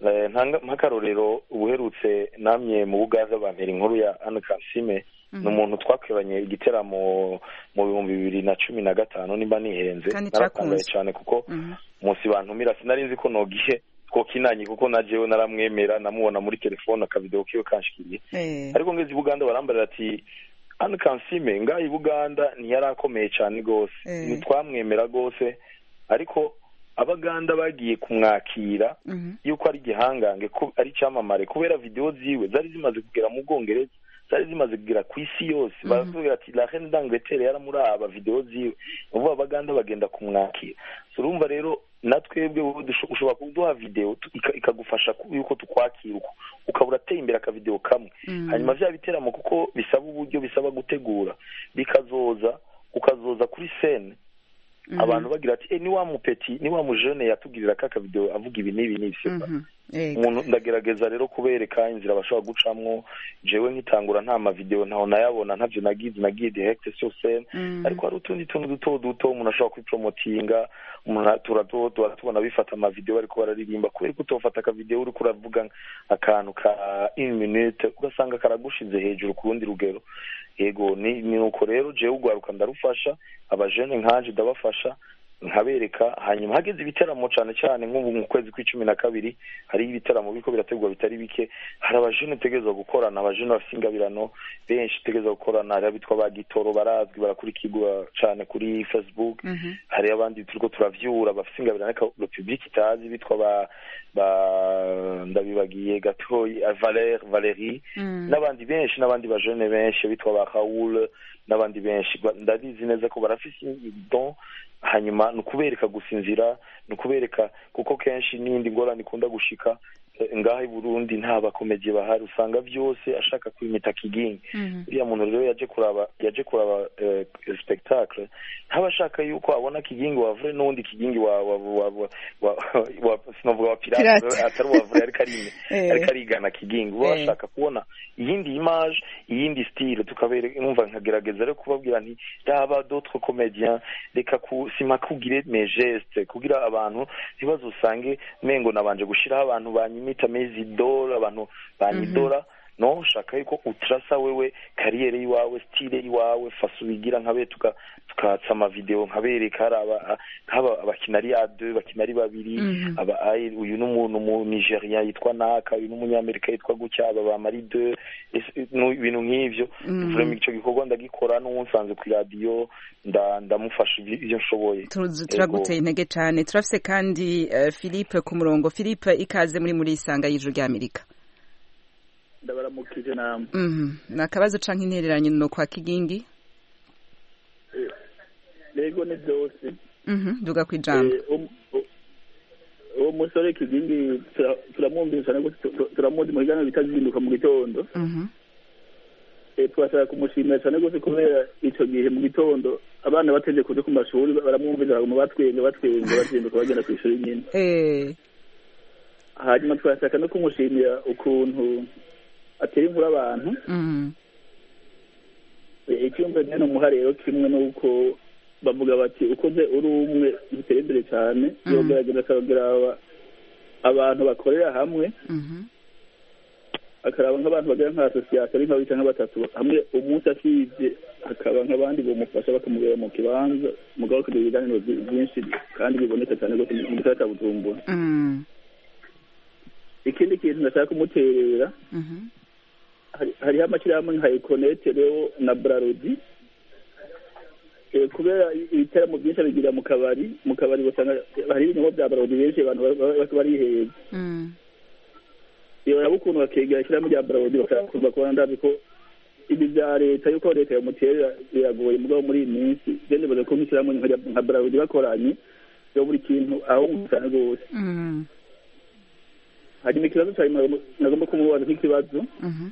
ntakarorero ubuherutse namye mu Bugaza bantera inkuru ya Anne Kansime mm. n'umuntu twakwiranye igiteramo mu bihumbi bibiri na cumi na gatanu nimba nihenze naratangaye cyane kuko mm. munsi bantumira sinari nzi ko nogihe ko kinanye kuko najewe naramwemera namubona muri telefone akavideo kiyo kanshikiriye hey. Ariko ngeze Buganda barambarira ati Anne Kansime ngayi Buganda ntiyarakomeye cyane gose hey. Nitwamwemera gose ariko abaganda bagiye kumwakira mm-hmm. yuko ari gihangange ko ari cyamamare kubera video ziwe zari zimaze kugera mu Bwongereza zari zimaze kugera ku isi yose mm-hmm. baravuga ati la reine d'Angleterre yaramuraba video ziwe ubu abaganda bagenda kumwakira surumva rero natwebwe ushobora kuduha video ikagufasha yuko tukwakira uko ukabura teye imbere aka video kamwe mm-hmm. hanyuma vya biteramo kuko bisaba uburyo bisaba gutegura bikazoza ukazoza kuri scene mm-hmm. abantu bagira ati eh ni wa mupeti ni wa mujene yatugirira kaka video avuga ibi nibi nibi sepa umuntu ndagerageza rero kubereka inzira bashobora gucamwo jewe nkitangura nta ma video ntaho nayabona ntavyo nagize nagiye direct sur scène mm. ariko hari utundi tuntu duto duto umuntu ashobora kwipromotinga umuntu turato tubona bifata ama video bariko bararirimba kubera ko utofata ka video uri kuravuga akantu ka une minute ugasanga karagushize hejuru ku rundi rugero yego ni nuko rero jewe ugwaruka ndarufasha abajene nkanje ndabafasha nkabereka hanyuma hageze ibiteramo cyane cyane nk'ubu mu kwezi kw'icumi na kabiri hari ibiteramo biko birategwa bitari bike hari abajene tegezwa gukorana abajene bafite ingabirano benshi tegezwa gukorana hari abitwa bagitoro barazwi barakurikirwa cyane kuri Facebook mm-hmm. hari abandi turiko turavyura bafite ingabirano ka le public itazi bitwa ba ba ndabibagiye gatoyi Valer Valerie mm. n'abandi benshi n'abandi bajene benshi bitwa ba Raoul n'abandi benshi ndabizi neza ko barafise don hanyuma nukubereka gusinzira nukubereka kuko kenshi nindi ngorane ikunda gushika ngaho i Burundi nta bakomeje bahari usanga byose ashaka kwimita Kigingi uriya muntu rero yaje kuraba yaje kuraba uh, spectacle ntabashaka yuko abona Kigingi wa vrai nundi Kigingi wa wa wa wa sinovuga wa pirate atari wa vrai ari karine ari karigana Kigingi bashaka kubona iyindi image iyindi style tukabere numva nkagerageza rero kubabwira nti daba d'autres comédiens reka ku simakugire mes gestes kugira abantu bibazo usange mengo nabanje gushiraho abantu banyimi tamezi dola abantu banidora mm-hmm. no shaka yuko utrasa wewe kariyere yiwawe style yiwawe fasubigira nkabe tuka tukatsa ama video nkabereka haraba haba abakinari a deux bakinari babiri mm-hmm. aba ai uyu n'umuntu mu Nigeria yitwa naka uyu n'umunyamerika yitwa gucya aba ba mari deux ibintu nk'ivyo mm-hmm. vraiment ico gikorwa ndagikora n'unsanze ku radio nda ndamufasha ibyo nshoboye turaguteye intege cyane turafise kandi uh, Philippe ku murongo Philippe ikaze muri muri isanga y'ijuru rya Amerika ndabaramukije namwe mhm nakabazo canke intereranye no kwa Kigingi lego ne byose mhm duga kwijambo uwo musore Kigingi turamwumvise nako turamuzi mu gano bitazinduka mu gitondo mhm twashaka kumushimira cyane rwose kubera icyo gihe mu gitondo abana bateje kuja ku mashuri baramwumvira mu batwenge batwenge bazinduka bagenda ku ishuri nyine hanyuma twashaka no kumushimira ukuntu atera inkuru abantu icyumba nyine umuha rero kimwe n'uko bavuga bati ukoze uri umwe utera imbere cyane yogerageza akarogera abantu bakorera hamwe akaraba nk'abantu bagira nka asosiyasiyo ari nk'abiri cyangwa batatu hamwe umunsi asibye hakaba nk'abandi bamufasha bakamubera mu kibanza mugabo kugira ibiganiro byinshi kandi biboneka cyane rwose mu gisagara cya Bujumbura ikindi kintu ndashaka kumuterera hariho amashyirahamwe nka ekonete rero na brarodi kubera ibiteramo byinshi bigira mu kabari mu kabari basanga hari ibinyobwa bya brarodi benshi abantu bariheza iyo rabo ukuntu bakegera ishyirahamwe rya brarodi bakakurwa kubona ndazi ko ibi bya leta yuko leta yamuterera biragoye mugabo muri iyi minsi gende baza ko nk'ishyirahamwe nka brarodi bakoranye yo buri kintu aho cyane rwose hanyuma ikibazo cyane nagomba kumubaza nk'ikibazo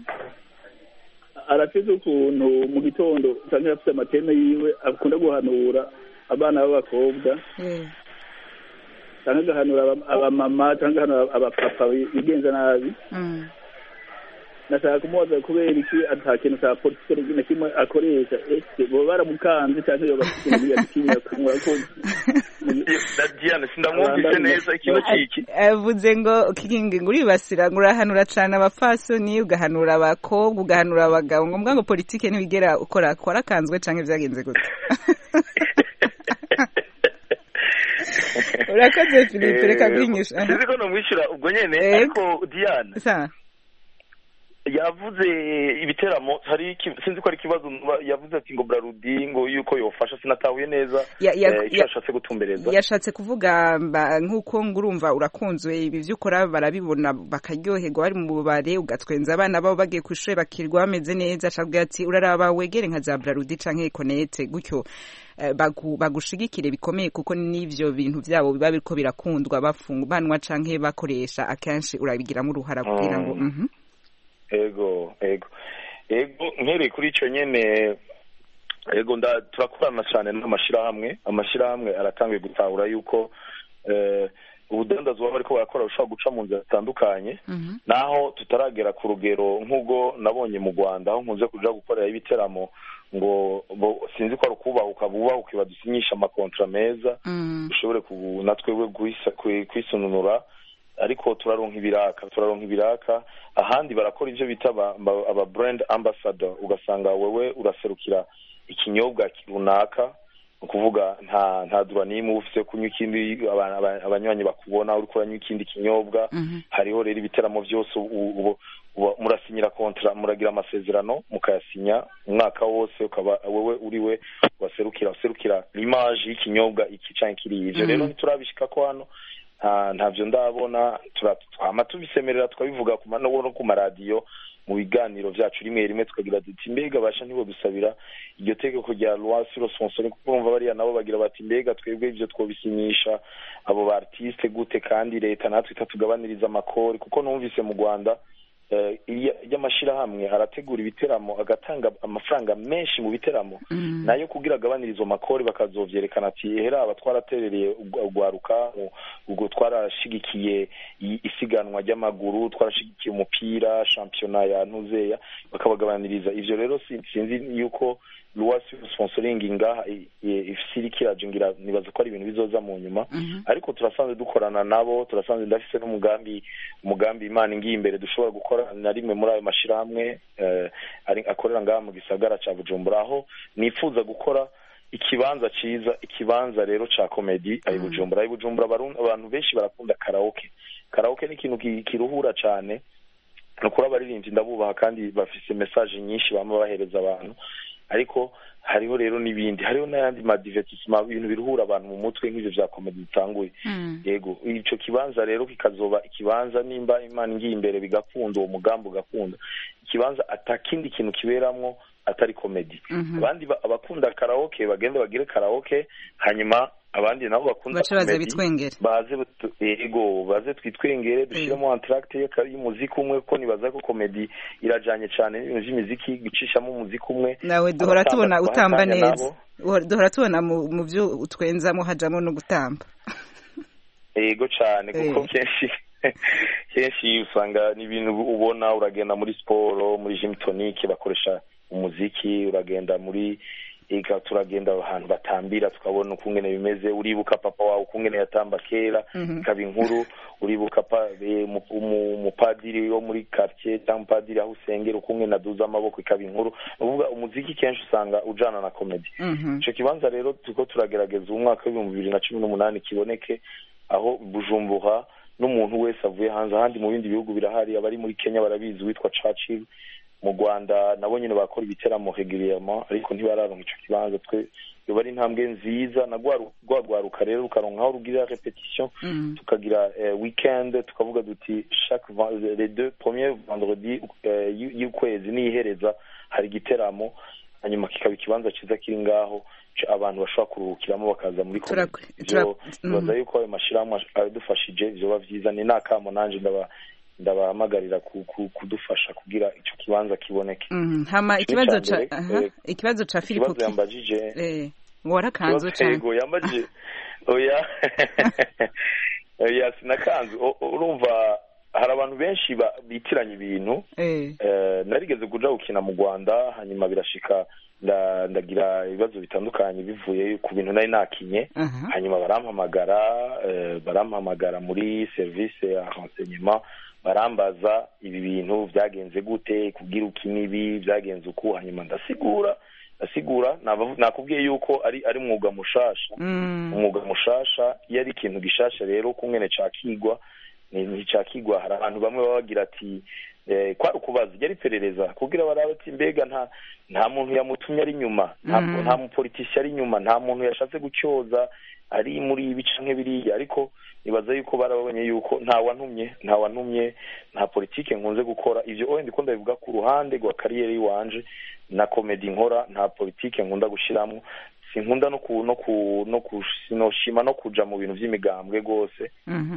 arafite ukuntu mu gitondo cyangwa afite amateme yiwe akunda guhanura abana b'abakobwa cyangwa agahanura abamama cyangwa agahanura abapapa bigenza nabi nashaka kumubaza kubera iki ata kintu cya politiki na kimwe akoresha ese bo baramukanze cyangwa iyo bafite ibintu byakinya kumwa ko Diane sindamwumvise neza ikintu kiki avuze ngo kikingi nguri basira ngurahanura cyane abafasoni ugahanura abakobwa ugahanura abagabo ngombwa ngo politiki ntibigera ukora akora kanzwe cyangwa byagenze gute urakoze Philippe reka gwinyisha siziko no mwishyura ubwo nyene ariko Diane sa yavuze ibiteramo hari sinzi ko ari kibazo yavuze ati ngo brarudi ngo yuko yofasha sinatahuye neza yashatse gutumbereza yashatse kuvuga nkuko ngurumva urakunzwe ibi vyukora barabibona bakaryoherwa bari mu bubare ugatwenza abana babo bagiye kwishuri bakirwa bameze neza acabwa ati uraraba wegere nka za brarudi canke ekonete gutyo bagushigikire bikomeye kuko n'ivyo bintu vyabo biba biriko birakundwa bafungwa canke bakoresha akenshi urabigiramo uruhara kugira ngo mhm ego ego ego nkere kuri ico nyene ego nda turakorana cyane n'amashirahamwe amashirahamwe aratangiye gutahura yuko eh ubudandazwa bariko barakora ushobora guca mu nzira zitandukanye naho tutaragera ku rugero nk'ubwo nabonye mu Rwanda aho nkunze kuja gukorera ibiteramo ngo sinzi ko ari ukubahuka bubahuka badusinyisha amakontra meza ushobore natwewe kwisununura ariko turaronka ibiraka turaronka ibiraka ahandi barakora ivyo bita aba brand ambassador ugasanga wewe uraserukira ikinyobwa runaka ukuvuga nta nta duranimu ufise kunywa ikindi abanywanyi bakubona uri kuranywa ikindi kinyobwa hariho rero ibiteramo byose murasinyira kontra muragira amasezerano mukayasinya umwaka wose ukaba wewe uriwe waserukira userukira image y'ikinyobwa iki canke kiri ivyo rero ntiturabishika ko hano ntavyo ndabona twama tubisemerera twabivuga ku mano no ku maradiyo mu biganiro vyacu rimwe rimwe tukagira ati mbega basha nibo dusabira iryo tegeko rya loi sur le sponsor kuko urumva bariya nabo bagira bati mbega twebwe ivyo twobisinyisha abo ba artiste gute kandi leta natwe itatugabaniriza amakori kuko numvise mu Rwanda y'amashirahamwe arategura ibiteramo agatanga amafaranga menshi mu biteramo nayo kugira agabanirizo makori bakazovyerekana ati hera abatwaraterereye ugwaruka ubwo twarashigikiye isiganwa ry'amaguru twarashigikiye umupira championnat ya ntuzeya bakabagabaniriza ivyo rero sinzi yuko loi sur sponsoring ngaha ifisiri kirajungira nibaza ko ari ibintu bizoza mu nyuma ariko turasanzwe dukorana nabo turasanzwe ndafise n'umugambi umugambi Imana ngiye imbere dushobora gukora na rimwe muri ayo mashirahamwe ari akorera ngaha mu gisagara ca Bujumbura aho nifuza gukora ikibanza ciza ikibanza rero ca comedy ari Bujumbura ari Bujumbura abantu benshi barakunda karaoke karaoke ni ikintu kiruhura cane no kuri abaririmbyi ndabubaha kandi bafise message nyinshi bamwe bahereza abantu ariko hariho rero nibindi hariho n'ayandi ma divertissement ibintu biruhura abantu mu mutwe nk'ivyo vya comedy bitanguye yego ico kibanza rero kikazoba ikibanza nimba Imana ngiye imbere bigakunda uwo mugambo gakunda ikibanza atakindi kintu kiberamwo atari comedy abandi abakunda karaoke bagende bagire karaoke hanyuma abandi nabo bakunda komedi baze ego baze twitwengere dushiramo entracte y'umuziki umwe ko nibaza ko komedi irajanye cyane n'ibintu by'imiziki gicishamo umuziki umwe nawe duhora tubona utamba neza duhora tubona mu byo utwenzamo hajamo no gutamba ego cyane kuko kenshi kenshi usanga n'ibintu ubona uragenda muri siporo muri gym tonique bakoresha umuziki uragenda muri eka turagenda ahantu batambira tukabona ukungene bimeze uribuka papa wawe ukungene yatamba kera ikaba inkuru uribuka umupadiri wo muri quartier cyangwa umupadiri aho usengera ukungene aduza amaboko ikaba inkuru uvuga umuziki kenshi usanga ujana na comedy ico kibanza rero tuko turagerageza umwaka w'ibihumbi bibiri na cumi n'umunani kiboneke aho Bujumbura n'umuntu wese avuye hanze ahandi mu bindi bihugu birahari abari muri Kenya barabizi witwa Churchill mu Rwanda nabo nyine bakora ibiteramo régulièrement ariko ntibararonka ico kibanza twe yo bari intambwe nziza na gwagwaruka rero ukaronka aho rugira repetition mm. tukagira uh, weekend tukavuga duti chaque les deux premiers vendredis uh, y'ukwezi nihereza hari giteramo hanyuma kikaba ikibanza ciza kiri ngaho abantu bashobora kuruhukiramo bakaza muri komedi ivyo baza yuko ayo mashirahamwe adufashije vyoba vyiza ni nakamo nanje ndaba ndabahamagarira kudufasha kugira ico kibanza kiboneke hama ikibazo ca ikibazo ca Philippe ikibazo yambajije eh ngora kanzo cyane yego yambajije oya oya sinakanzu urumva hari abantu benshi bitiranye ibintu eh narigeze kuja gukina mu Rwanda hanyuma birashika ndagira ibibazo bitandukanye bivuye ku bintu nari nakinye hanyuma barampamagara barampamagara muri service ya renseignement barambaza ibi bintu byagenze gute kugira ukinibi byagenze uko hanyuma ndasigura ndasigura nakubwiye yuko ari ari mwuga mushasha umwuga mushasha yari ikintu gishasha rero kumwene cakigwa ni cakigwa hari abantu bamwe babagira ati kwa ukubaza yari perereza kugira barabe ati mbega nta nta muntu yamutumye ari nyuma nta nta mu politician ari nyuma nta muntu yashatse gucyoza ari muri ibi canke biriya ariko nibaza yuko barabonye yuko nta wantumye nta wantumye nta politike nkunze gukora ivyo oye ndiko ndabivuga ku ruhande rwa career yiwanje na comedy nkora nta politike nkunda gushiramo sinkunda no ku no ku no kushima no kuja mu bintu vy'imigambwe gose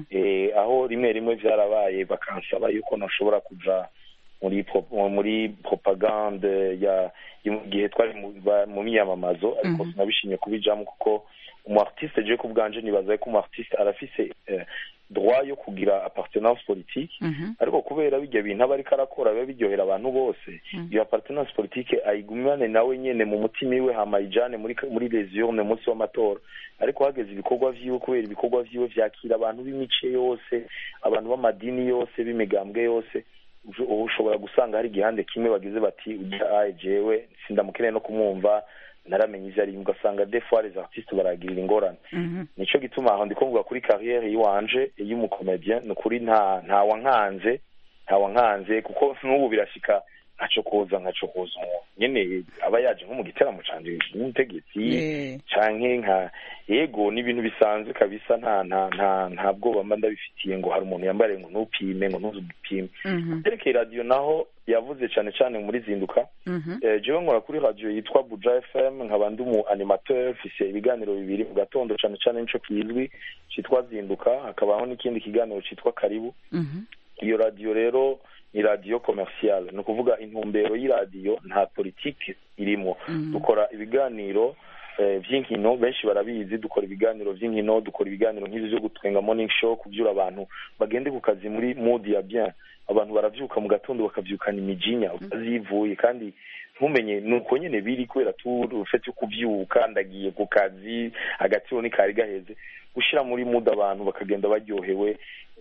eh aho rimwe rimwe vyarabaye bakansaba yuko nashobora kuja muri muri propagande ya gihe twari mu miyamamazo ariko sinabishimye kubijamo kuko umu artiste je kubganje nibaza ko umu artiste arafise eh, droit yo kugira appartenance politique mm -hmm. ariko kubera bijya bintu abari karakora biba biryohera abantu bose mm -hmm. iyo appartenance politique ayigumane nawe nyene mu mutima iwe hamayijane muri muri les urnes munsi w'amatora ariko hageze ibikorwa vyiwe kubera ibikorwa vyiwe vyakira abantu b'imice yose abantu b'amadini yose b'imigambwe yose ushobora gusanga hari igihande kimwe bagize bati uja jewe sindamukeneye no kumwumva naramenye ivyo ari ugasanga des fois les artistes baragirira ingorane mm -hmm. nico gituma aho ndiko mvuga kuri carrière yiwanje y'umukomedien no kuri nta nta wankanze nta wankanze kuko n'ubu birashika ntaco koza ntaco koza nyene aba yaje nko mu giteramo canje n'umutegetsi yeah. canke nka yego n'ibintu bisanzwe kabisa nta nta nta nta bwoba mba ndabifitiye ngo hari umuntu yambare ngo ntupime ngo ntuzupime mm -hmm. radio naho yavuze cyane cyane muri zinduka mm -hmm. eh, jewe nkora kuri radio yitwa Buja F M nkaba ndi mu animateur fise ibiganiro bibiri mu gatondo cyane cyane nico kizwi citwa zinduka hakabaho n'ikindi kiganiro citwa karibu mm -hmm. iyo radio rero ni radio commercial no kuvuga intumbero y'iradio nta politique irimo mm -hmm. dukora ibiganiro eh, vy'inkino benshi barabizi dukora ibiganiro vy'inkino dukora ibiganiro nk'ivyo byo gutwenga morning show kuvyura abantu bagende ku kazi muri mood ya bien abantu baravyuka mu gatondo bakavyukana imijinya utazivuye kandi ntumenye nuko nyene biri kubera turufete yo kuvyuka ndagiye ku kazi agatsiro ni kari gaheze gushira muri mood abantu bakagenda baryohewe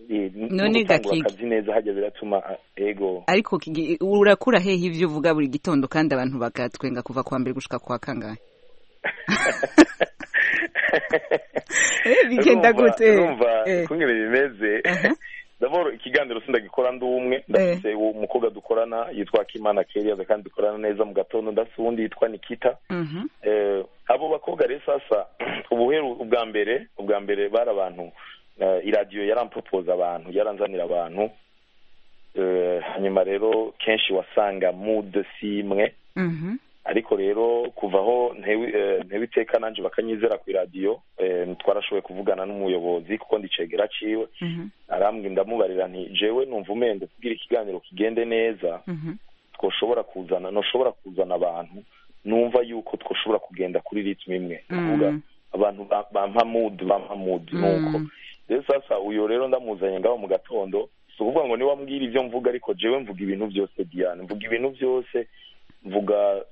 none gakiki akazi neza hajya biratuma ego ariko urakura hehe ivyo uvuga buri gitondo kandi abantu bakatwenga kuva kwa mbere gushika kwa kangahe eh bigenda gute numva kungere bimeze d'abord ikiganiro sindagikora ndumwe ndafise umukobwa dukorana yitwa Kimana Keria kandi dukorana neza mu gatondo ndasundi yitwa Nikita mhm eh abo bakobwa rero sasa ubuheru ubwa mbere ubwa mbere bara abantu uh, iradio yarampropose abantu yaranzanira abantu eh hanyuma rero kenshi wasanga mood simwe mhm ariko rero kuvaho ntewe iteka nanjye bakanyizera ku iradiyo twarashoboye kuvugana n'umuyobozi kuko ndicegera ciwe arambwira ndamubarira nti jewe numva umende kugira ikiganiro kigende neza twoshobora kuzana noshobora kuzana abantu numva yuko twoshobora kugenda kuri ritme imwe kuvuga abantu bampa mood bampa mood nuko rero sasa uyo rero ndamuzanye ngaho mu gatondo so kuvuga ngo ni wambwira ivyo mvuga ariko jewe mvuga ibintu byose Diane mvuga ibintu byose mvuga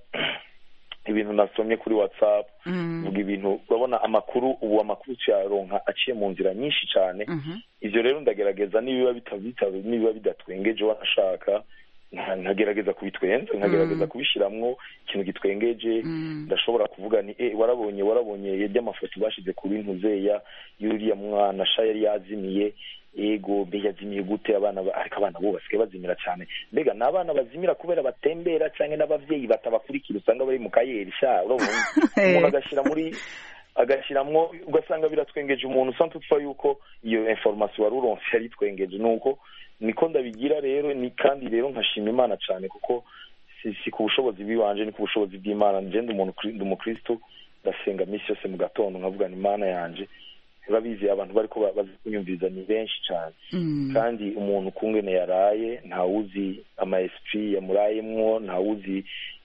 ibintu nasomye kuri WhatsApp mvuga ibintu urabona amakuru ubu amakuru cyaronka aciye mu nzira nyinshi cyane ivyo rero ndagerageza nibiba bitabita nibiba bidatwengeje wanashaka nkagerageza kubitwenza nkagerageza kubishiramwo ikintu gitwengeje ndashobora kuvuga ni eh warabonye warabonye yajya amafoto bashize ku bintu zeya yuriya mwana sha yari yazimiye ego mbe yazimiye gute abana ariko abana bo basigaye bazimira cyane mbega n'abana bazimira kubera batembera cyangwa n'abavyeyi batabakurikira usanga bari mu kayeri sha urabona umuntu agashira muri agashiramwo ugasanga biratwengeje umuntu sans toutefois yuko iyo information wari uronse yari twengeje nuko niko ndabigira rero ni kandi rero nkashima Imana cyane kuko si, si ku bushobozi bw'iwanje ni ku bushobozi bw'Imana nje ndi umuntu ndi umukristo ndasenga misi yose mu gatondo nkavuga ni Imana yanje babizi abantu bariko bazi kunyumviza ni benshi cyane mm. kandi umuntu kungene yaraye ntawuzi ama esprit yamurayemwo ntawuzi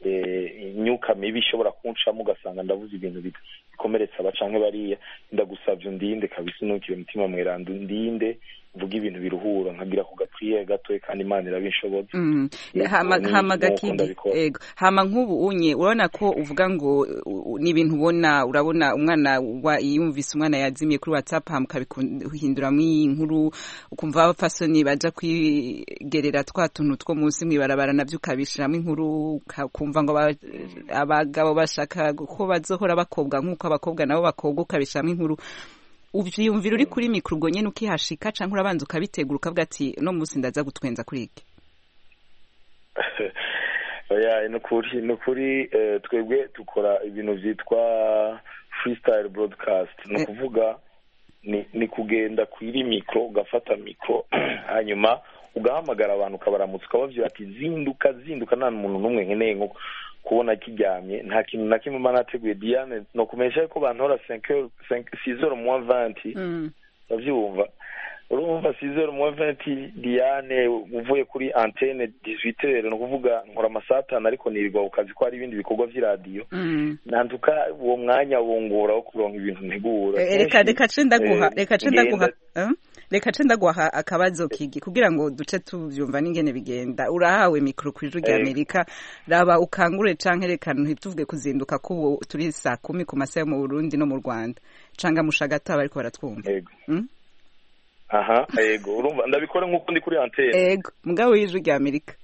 eh, imyuka mibi ishobora kuncamo ugasanga ndavuze ibintu bikomeretsa abacanke bariya ndagusavye undinde kabisa nukire mutima mweranda undinde mvuga ibintu biruhura nkagira ku gapriye gatoye kandi Imana irabinshoboza mm. hama hama gakidi ego hama nk'ubu unye urabona ko uvuga ngo ni ibintu ubona urabona umwana wa yumvise umwana yazimiye kuri WhatsApp hamukabihindura mu inkuru ukumva abafasoni baja kwigerera twa tuntu two munsi mwibarabara navyo ukabishiramo inkuru kumva ngo abagabo bashaka ko bazohora bakobwa nk'uko abakobwa nabo bakobwa ukabishiramo inkuru uvyiyumvira uri kuri mikro ubwo nyene ukihashika canke urabanza ukabitegura ukavuga ati no musi ndaza gutwenza kuri iki oya nukuri nukuri twebwe tukora ibintu vyitwa freestyle broadcast no kuvuga ni ni kugenda kwiri mikro ugafata mikro hanyuma ugahamagara abantu ukabaramutsa ukabavyo ati zinduka zinduka nta muntu numwe nkeneye nko kubona kiryamye nta kintu na kimwe manateguye Diane no kumesha ko bantora cinq heures six heures moins vingt bavyumva urumva six heures moins vingt Diane uvuye kuri antenne dix-huit heures no kuvuga nkora amasatana ariko nirirwa ukazi ko ari ibindi bikorwa vy'iradio nanduka uwo mwanya wongora wo kuronka ibintu ntegura reka reka cenda guha reka cenda guha reka cenda guha akabazo kigi kugira ngo duce tuvyumva n'ingene bigenda urahawe mikro kw'ijwi rya Amerika raba ukangure canke reka ntituvuge kuzinduka kubo turi saa kumi ku masaha mu Burundi no mu Rwanda canga mushagata bariko baratwumva aha ego urumva ndabikora nk'uko ndi kuri antenne ego mugabo y'ijwi rya Amerika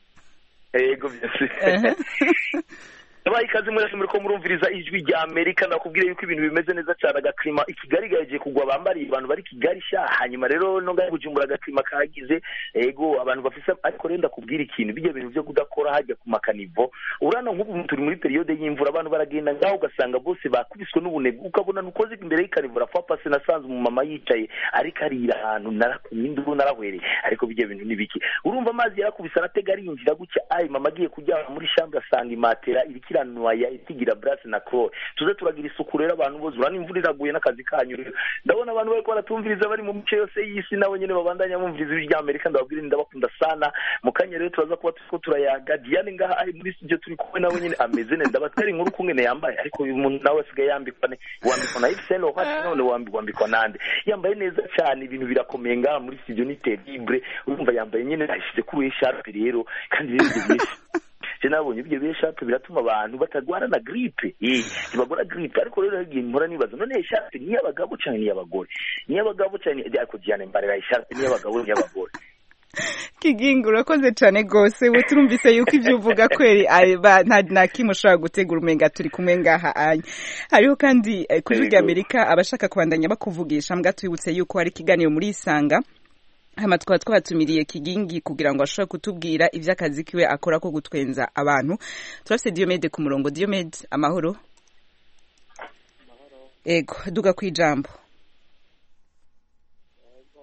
ego byose abaye ikaze muri muri ko murumviriza ijwi rya Amerika nakubwire yuko ibintu bimeze neza cyane agaklima ikigali gaje kugwa bambari abantu bari Kigali sha hanyuma rero no ngaye bujumbura agaklima kagize ego abantu bafise ariko renda kubwira ikintu bijye bintu byo kudakora hajya ku makanivo urana nk'ubu turi muri periode y'imvura abantu baragenda ngaho ugasanga bose bakubiswe n'ubunebwe ukabona nukoze imbere y'ikanivo rafa pase nasanze mu mama yicaye ariko arira ahantu narakumindu narahwereye ariko bijye bintu nibiki urumva amazi yarakubisa aratega arinjira gucya ay mama agiye kujya muri chambre asanga imatera irikira ya itigira brass na crow tuze turagira isuku rero abantu boze urana imvura iraguye n'akazi kanyu rero ndabona abantu bari baratumviriza bari mu mice yose y'isi nawe nyene babandanya mumviriza ijwi rya Amerika ndababwira ndabakunda sana mu kanya rero turaza kuba tuko turayaga Diane ngaha ari muri studio turi kumwe nawe nyene ameze neza ndabatari inkuru kungene yambaye ariko uyu muntu nawe asigaye yambikwa ne wambikwa na Ifselo hati none wambikwa wambikwa nande yambaye neza cyane ibintu birakomeye ngaha muri studio ni terrible urumva yambaye nyene ashize kuri echarpe rero kandi rero je nabonye ibyo beshape biratuma abantu batagwara na grippe eh ntibagora grippe ariko rero ngiye mpora nibaza none eshape ni abagabo cyane ni abagore ni abagabo cyane ariko Diane mbarera eshape ni abagabo ni abagore Kigingo urakoze cyane gose we turumvise yuko ivyo uvuga kweri nta na kimwe ushobora gutegura umenga turi kumwe ngaha anya hariho kandi kuri rya Amerika abashaka kubandanya bakuvugisha mbwa twibutse yuko hari kiganiro muri Isanga hama twaba twabatumiriye Kigingi kugira ngo ashobore kutubwira ivy'akazi kiwe akora ko gutwenza abantu turafise Diomede ku murongo Diomede amahoro amahoro ego duga kwijambo ego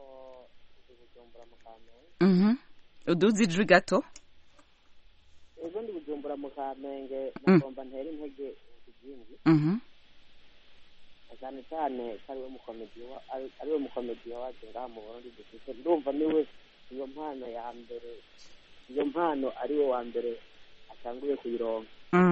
uduzi ijwi gato ego ndi bujumbura bujumbura mu kamenge nagomba ntera intege ikingi cyane cyane ko ariwe mukomedi ariwe mukomedi waje ngaha mu Burundi dufite ndumva niwe iyo mpano ya mbere iyo mpano ariwe wa mbere atanguye kuyironka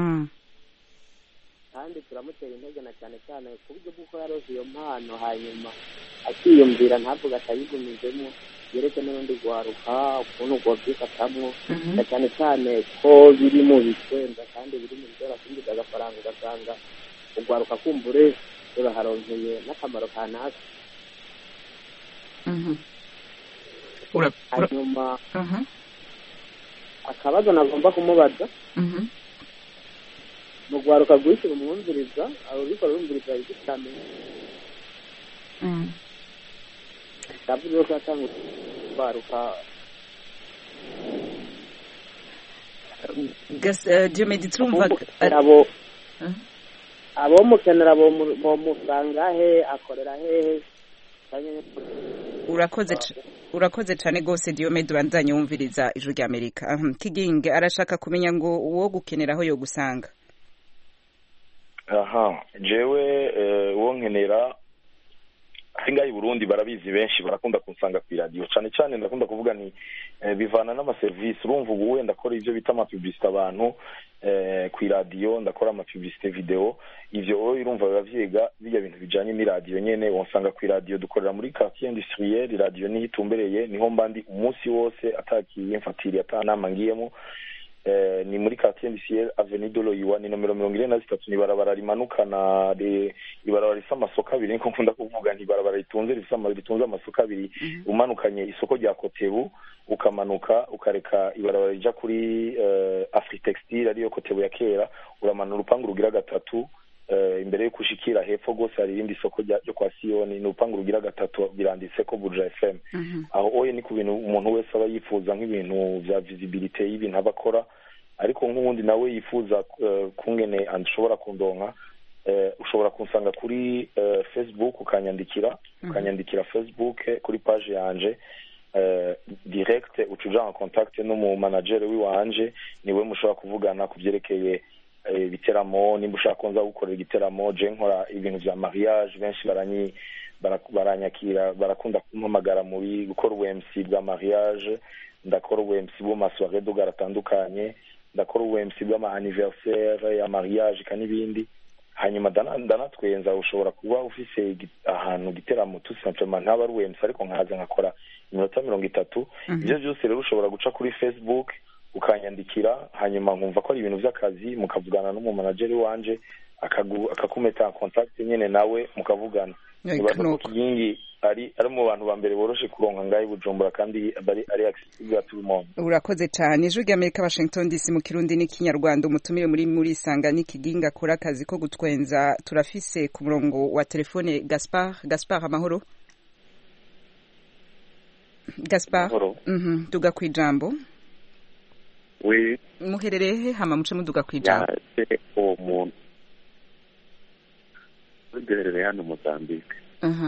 kandi turamutera intege na cyane cyane ku buryo bw'uko yaroze iyo mpano hanyuma akiyumvira ntabwo atayigumizemo yereke n'urundi rwaruka ukuntu rwabyifatamwo na cyane cyane ko biri mu bitwenda kandi biri mu bidora kwinjiza agafaranga ugasanga urwaruka kumbure ruraharonkeye n'akamaro kanaka hanyuma akabazo nagomba kumubaza mu rwaruka rwishyura umwumviriza abo riko rumviriza igitame ndavuze ko atanga urwaruka Diomede turumva abo abo mukenera abo musanga he akorera hehe urakoze urakoze cyane rwose Diomede ubandanye wumviriza ijwi rya Amerika Kigingi arashaka kumenya ngo uwo gukenera aho yo gusanga aha jewe uwo nkenera singaye Burundi barabizi benshi barakunda kunsanga ku radio cyane cyane ndakunda kuvuga ni bivana n'amaservice urumva ubu wenda akora ivyo bita ama publicité abantu ku radio ndakora ama publicité video ivyo oyo urumva bavyiga bijya bintu bijanye ni radio nyene wonsanga ku radio dukorera muri quartier industriel radio ni hitumbereye niho mbandi umunsi wose atakiye mfatiri atanama ngiyemo eh ni muri quartier industriel avenue de l'Oiwa ni nomero mirongo ine na zitatu ni barabara rimanukana de ibarabara risa amasoko abiri nko nkunda kuvuga nti barabara ritunze risa ritunze amasoko abiri umanukanye isoko rya Kotebu ukamanuka ukareka ibarabara rija kuri uh, Afritextile ariyo Kotebu ya kera uramanura urupangu rugira gatatu uh, imbere yo kushikira hepfo gose hari irindi soko ryo kwa Sioni ni urupangu rugira gatatu biranditse ko Buja F M mm -hmm. aho oye ni ku bintu umuntu wese aba yifuza nk'ibintu vya visibility y'ibintu abakora ariko nk'ubundi nawe yifuza uh, kungene andishobora kundonka uh, ushobora kunsanga kuri uh, Facebook ukanyandikira mm -hmm. ukanyandikira Facebook kuri page yanje Uh, direct ucuja en contact no mu manager wi wanje niwe mushobora kuvugana kuvyerekeye uh, biteramo nimba ushaka konza gukorera igiteramo je nkora ibintu vya mariage benshi baranyi baranyakira barakunda kumpamagara muri gukora U M C bwa mariage ndakora U M C bo masoirée dogara atandukanye ndakora U M C bwa anniversaire ya mariage kanibindi hanyuma ndanatwenza ushobora kuba ufise ahantu giteramo tout simplement ntaba ari U M C ariko nkaza nkakora iminota mirongo itatu ivyo byose rero ushobora guca kuri Facebook ukanyandikira hanyuma nkumva ko ari ibintu vy'akazi mukavugana no mu manager wanje akakumeta contact nyene nawe mukavugana nibaza Kigingi ari ari mu bantu ba mbere boroshe kuronka ngayi Bujumbura kandi bari ari accessible to monde. Urakoze cyane ijwi rya Amerika Washington D C mu Kirundi n'ikinyarwanda umutumire muri muri sanga ni Kigingi akora akazi ko gutwenza turafise ku murongo wa telefone Gaspard Gaspard amahoro Gaspard mhm duga kwijambo we muhererehe hama muce muduga kwijambo o muntu nderere hano Mozambique aha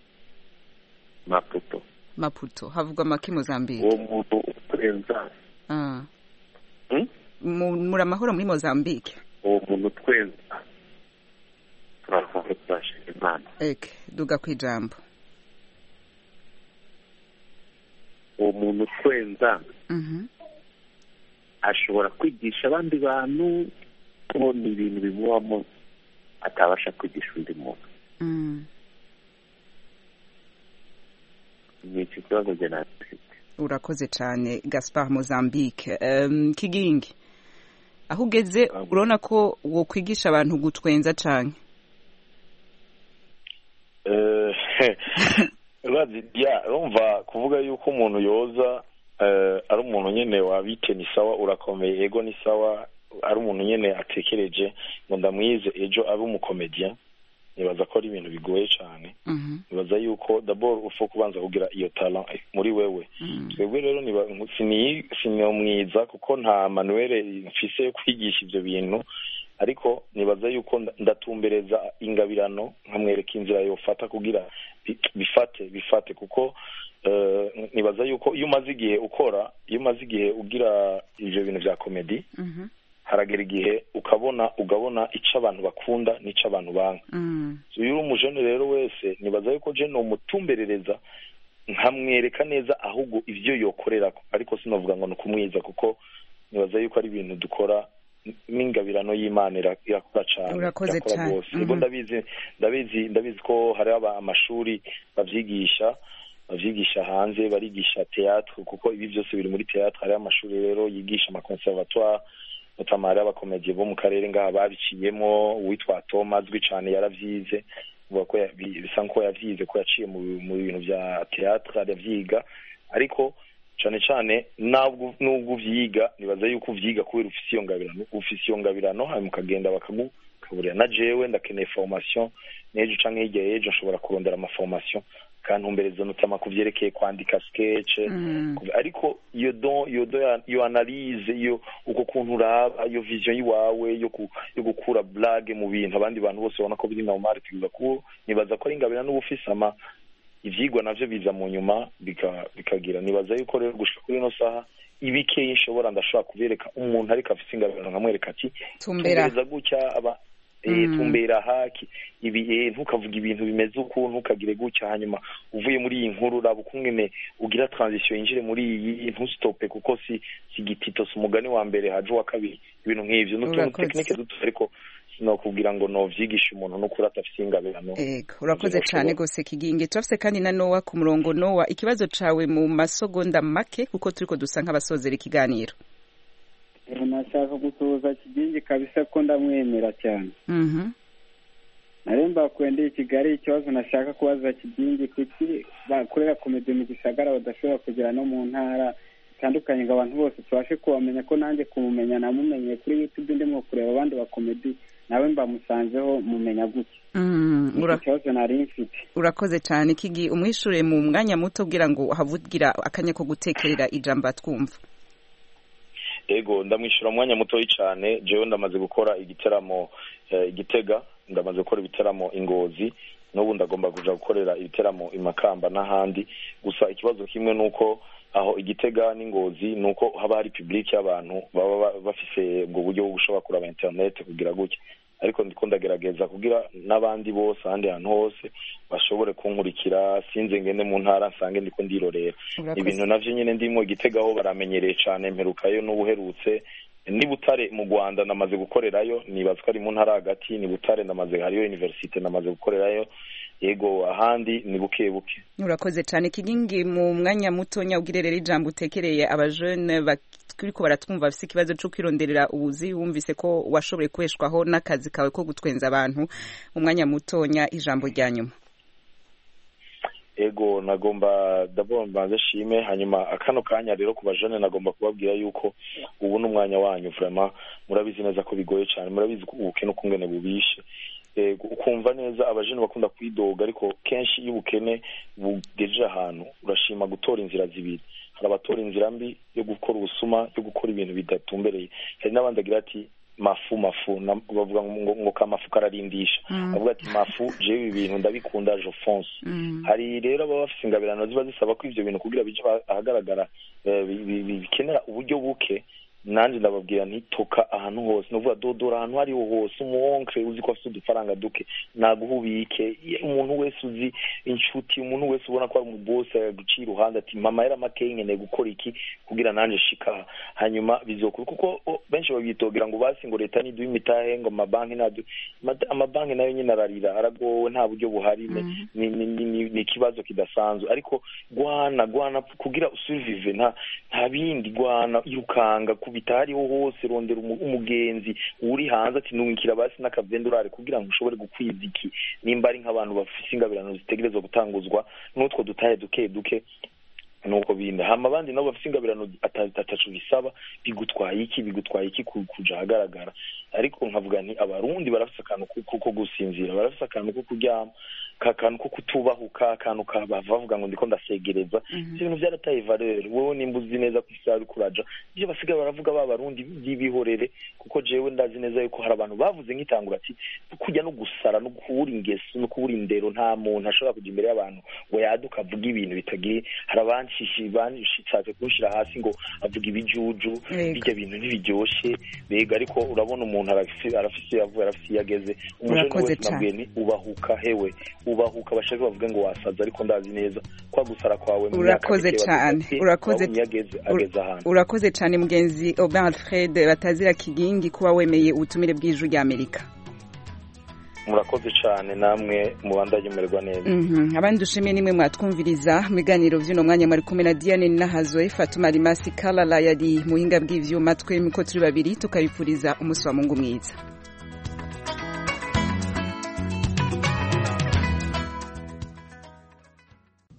Maputo Maputo havugwa maki Mozambique uwo muntu utwenza ah hm muri amahoro muri Mozambique uwo muntu utwenza turavuga twashe Imana eke duga kwijambo uwo muntu utwenza mhm ashobora kwigisha abandi bantu kubona ibintu bimubamo atabasha kwigisha undi muntu mm ni ikibazo jana urakoze cyane Gaspard Mozambique um, Kigingi aho ugeze urabona ko wo kwigisha abantu gutwenza cyane eh bazi ya urumva kuvuga yuko umuntu yoza eh ari umuntu nyene wabite ni sawa urakomeye ego ni sawa ari umuntu nyene atekereje ngo ndamwize ejo abe umukomedian nibaza ko ari ibintu bigoye cyane nibaza yuko d'abord ufo kubanza kugira iyo talent muri wewe twebwe rero niba sini sinomwiza kuko nta manuel mfise yo kwigisha ivyo bintu ariko nibaza yuko ndatumbereza ingabirano nkamwereka inzira yofata kugira bifate bifate kuko Uh, nibaza yuko iyo umaze igihe ukora iyo umaze igihe ugira ivyo bintu vya comedy haragera igihe ukabona ugabona icyo abantu bakunda n'icyo abantu banga. So iyo uri umujene rero wese nibaza yuko je no mutumberereza nkamwereka neza ahubwo ivyo yokorera, ariko sinovuga ngo nukumwiza kuko nibaza yuko ari ibintu dukora n'ingabirano y'Imana irakora cyane. Urakoze cyane. Ubwo ndabizi ndabizi ndabizi ko hari amashuri bavyigisha bavyigisha hanze, barigisha théâtre kuko ibi byose biri muri théâtre. Hari amashuri rero yigisha ama conservatoire notamment abakomediye bo mu karere ngaha babiciyemo, uwitwa Thomas azwi cyane yaravyize, uvuga ko bisa nko yavyize ko yaciye mu bintu bya théâtre aravyiga, ariko cyane cyane nabwo nubwo vyiga nibaza yuko vyiga kubera ufise iyo ngabirano ufise iyo ngabirano hanyuma ukagenda bakagukaburira. Na jewe ndakeneye formation nejo canke hirya yejo nshobora kurondera ama formation kantumbereza notama kuvyerekeye kwandika sketch mm. ariko iyo don iyo don iyo analyse iyo uko kuntu uraba iyo vision yiwawe yo ku, yo gukura blague mu bintu abandi bantu bose babona ko biri normal tugiza ko nibaza ko ari ingabirano n'ubufise ama ivyigwa navyo biza mu nyuma bikagira. Nibaza yuko rero gushika kuri no saha ibikeye nshobora ndashobora kubereka umuntu ariko afise ingabirano nkamwereka ati tumbereza gutya aba eh tumbera haki ibi eh ntukavuga ibintu bimeze uko ntukagire gutya, hanyuma uvuye muri iyi nkuru rabo kungene ugira transition injire muri iyi ntustope kuko si sigitito umugani wa mbere haje wa kabiri, ibintu nk'ivyo n'utuntu technique duto ariko no kugira ngo no vyigisha umuntu no kurata afise ingabirano. Ego urakoze cyane gose Kigingi. Turafise kandi na Noah ku murongo. Noah, ikibazo cawe mu masogonda make kuko turiko dusa nk'abasozera ikiganiro. Nashaka gusuhuza Kigingi kabisa ko ndamwemera cyane. Mhm. Naremba kwendeye Kigali, ikibazo nashaka kubaza Kigingi kuki bakorera komedi mu gisagara badashobora kugira no mu ntara tandukanye ngo abantu bose tubashe kubamenya, ko nanjye kumumenya namumenye kuri YouTube ndimo kureba abandi ba komedi nawe mbamusanzeho mumenya gutya. Mm, urakoze nari mfite. Urakoze cyane Kigi, umwishure mu mwanya muto kugira ngo havugira akanya ko gutekerera ijambo atwumva. Ego ndamwishura mwanya muto cyane. Jewe ndamaze gukora igiteramo igitega, uh, ndamaze gukora ibiteramo Ingozi, n'ubu ndagomba kuja gukorera ibiteramo imakamba n'ahandi. Gusa ikibazo kimwe nuko aho igitega n'Ingozi nuko haba hari public y'abantu baba bafise ubwo buryo bwo gushobora kuraba internet kugira gutya, ariko ndiko ndagerageza kugira n'abandi bose ahandi hantu hose bashobore kunkurikira, sinze ngende mu ntara nsange ndiko ndirorera ibintu navyo nyene ndimo igitegaho baramenyereye cyane. Mperukayo n'ubuherutse ni Butare mu Rwanda namaze gukorerayo, nibaza ko ari mu ntara hagati, ni Butare ndamaze hariyo university namaze gukorerayo. Ego ahandi ni buke buke. Urakoze cyane Kigingi, mu mwanya muto nyawugirerera ijambo utekereye abajene bakiriko baratwumva bafise ikibazo cyo kwironderera ubuzi, wumvise ko washoboye kweshwaho n'akazi kawe ko gutwenza abantu. Mu mwanya muto nya ijambo rya nyuma. Ego nagomba d'abord mbanze shime, hanyuma akano kanya rero ku bajene nagomba kubabwira yuko ubu n'umwanya wanyu vraiment murabizi neza ko bigoye cyane, murabizi ko ubukene ukungene bubishe. Eh ukumva neza abajene bakunda kwidoga, ariko kenshi iyo ubukene bugeje ahantu urashima gutora inzira zibiri. Hari abatora inzira mbi yo gukora ubusuma, yo gukora ibintu bidatumbereye, hari n'abandi agira ati mafu mafu bavuga ngo ngo kamafu kararindisha, avuga ati mafu je ibintu ndabikunda je fonce. Hari rero aba bafise ingabirano ziba zisaba ko ivyo bintu kugira bije ahagaragara bikenera uburyo buke. Nanje ndababwira ntitoka ahantu hose, novuga dodora ahantu hari hose, umuonkre uzi ko afite udufaranga duke naguhubike, umuntu wese uzi inshuti, umuntu wese ubona ko ari umubose gucira uruhande ati mama yera make nyene gukora iki kugira nanje shika, hanyuma bizokuru kuko benshi babitogera ngo basi ngo leta ni duha imitahe ngo amabanki nadu amabanki nayo nyine ararira aragowe nta buryo buhari. mm. ni ni ni, ni kibazo kidasanzwe, ariko gwana gwana kugira usurvive nta nta bindi, gwana irukanga bitariho hose, rondera umugenzi uri hanze ati nungikira basi n'akavendurare kugira ngo ushobore gukwiza iki, nimba ari nk'abantu bafise ingabirano zitegerezwa gutanguzwa n'utwo dutahe duke duke nuko binde. Hama abandi nabo bafise ingabirano atatacu bisaba, bigutwaye iki bigutwaye iki kuja hagaragara. Ariko nkavuga nti abarundi barafise akantu kuko gusinzira, barafise akantu ko kuryama, kakantu ko kutubahuka, akantu kabavuga ngo ndiko ndasegereza. Ibintu mm. byarataye valeur. Wowe nimbuzi neza kwisaba kuraja byo basiga baravuga ba barundi byibihorere, kuko jewe ndazi neza yuko hari abantu bavuze nk'itangura ati kujya no gusara no kubura ingeso no kubura indero, nta muntu ashobora kuja imbere y'abantu ngo yaduka avuga ibintu bitagiye. Hari abandi banshishi banshatse kumushyira hasi ngo avuga ibijuju bijya bintu ntibiryoshe bega ariko urabona umuntu arafise arafise yavuye arafise yageze umuco wese nabwiye ni ubahuka hewe ubahuka bashaka bavuge ngo wasaza ariko ndazi neza kwa gusara kwawe mu urakoze cyane urakoze urakoze cyane mugenzi Aubin Alfred Batazira Kigingi kuba wemeye ubutumire bw'ijuru rya Amerika. Murakoze cyane namwe mubandanye merwa neza. Mhm abandi dushimiye nimwe mwatwumviriza mu biganiro by'uno mwanya muri kumwe na Diane Nahazo Fatuma Rimasi Kalala yari muhinga bw'ivyuma twe miko turi babiri tukabipfuriza umunsi wa Mungu mwiza.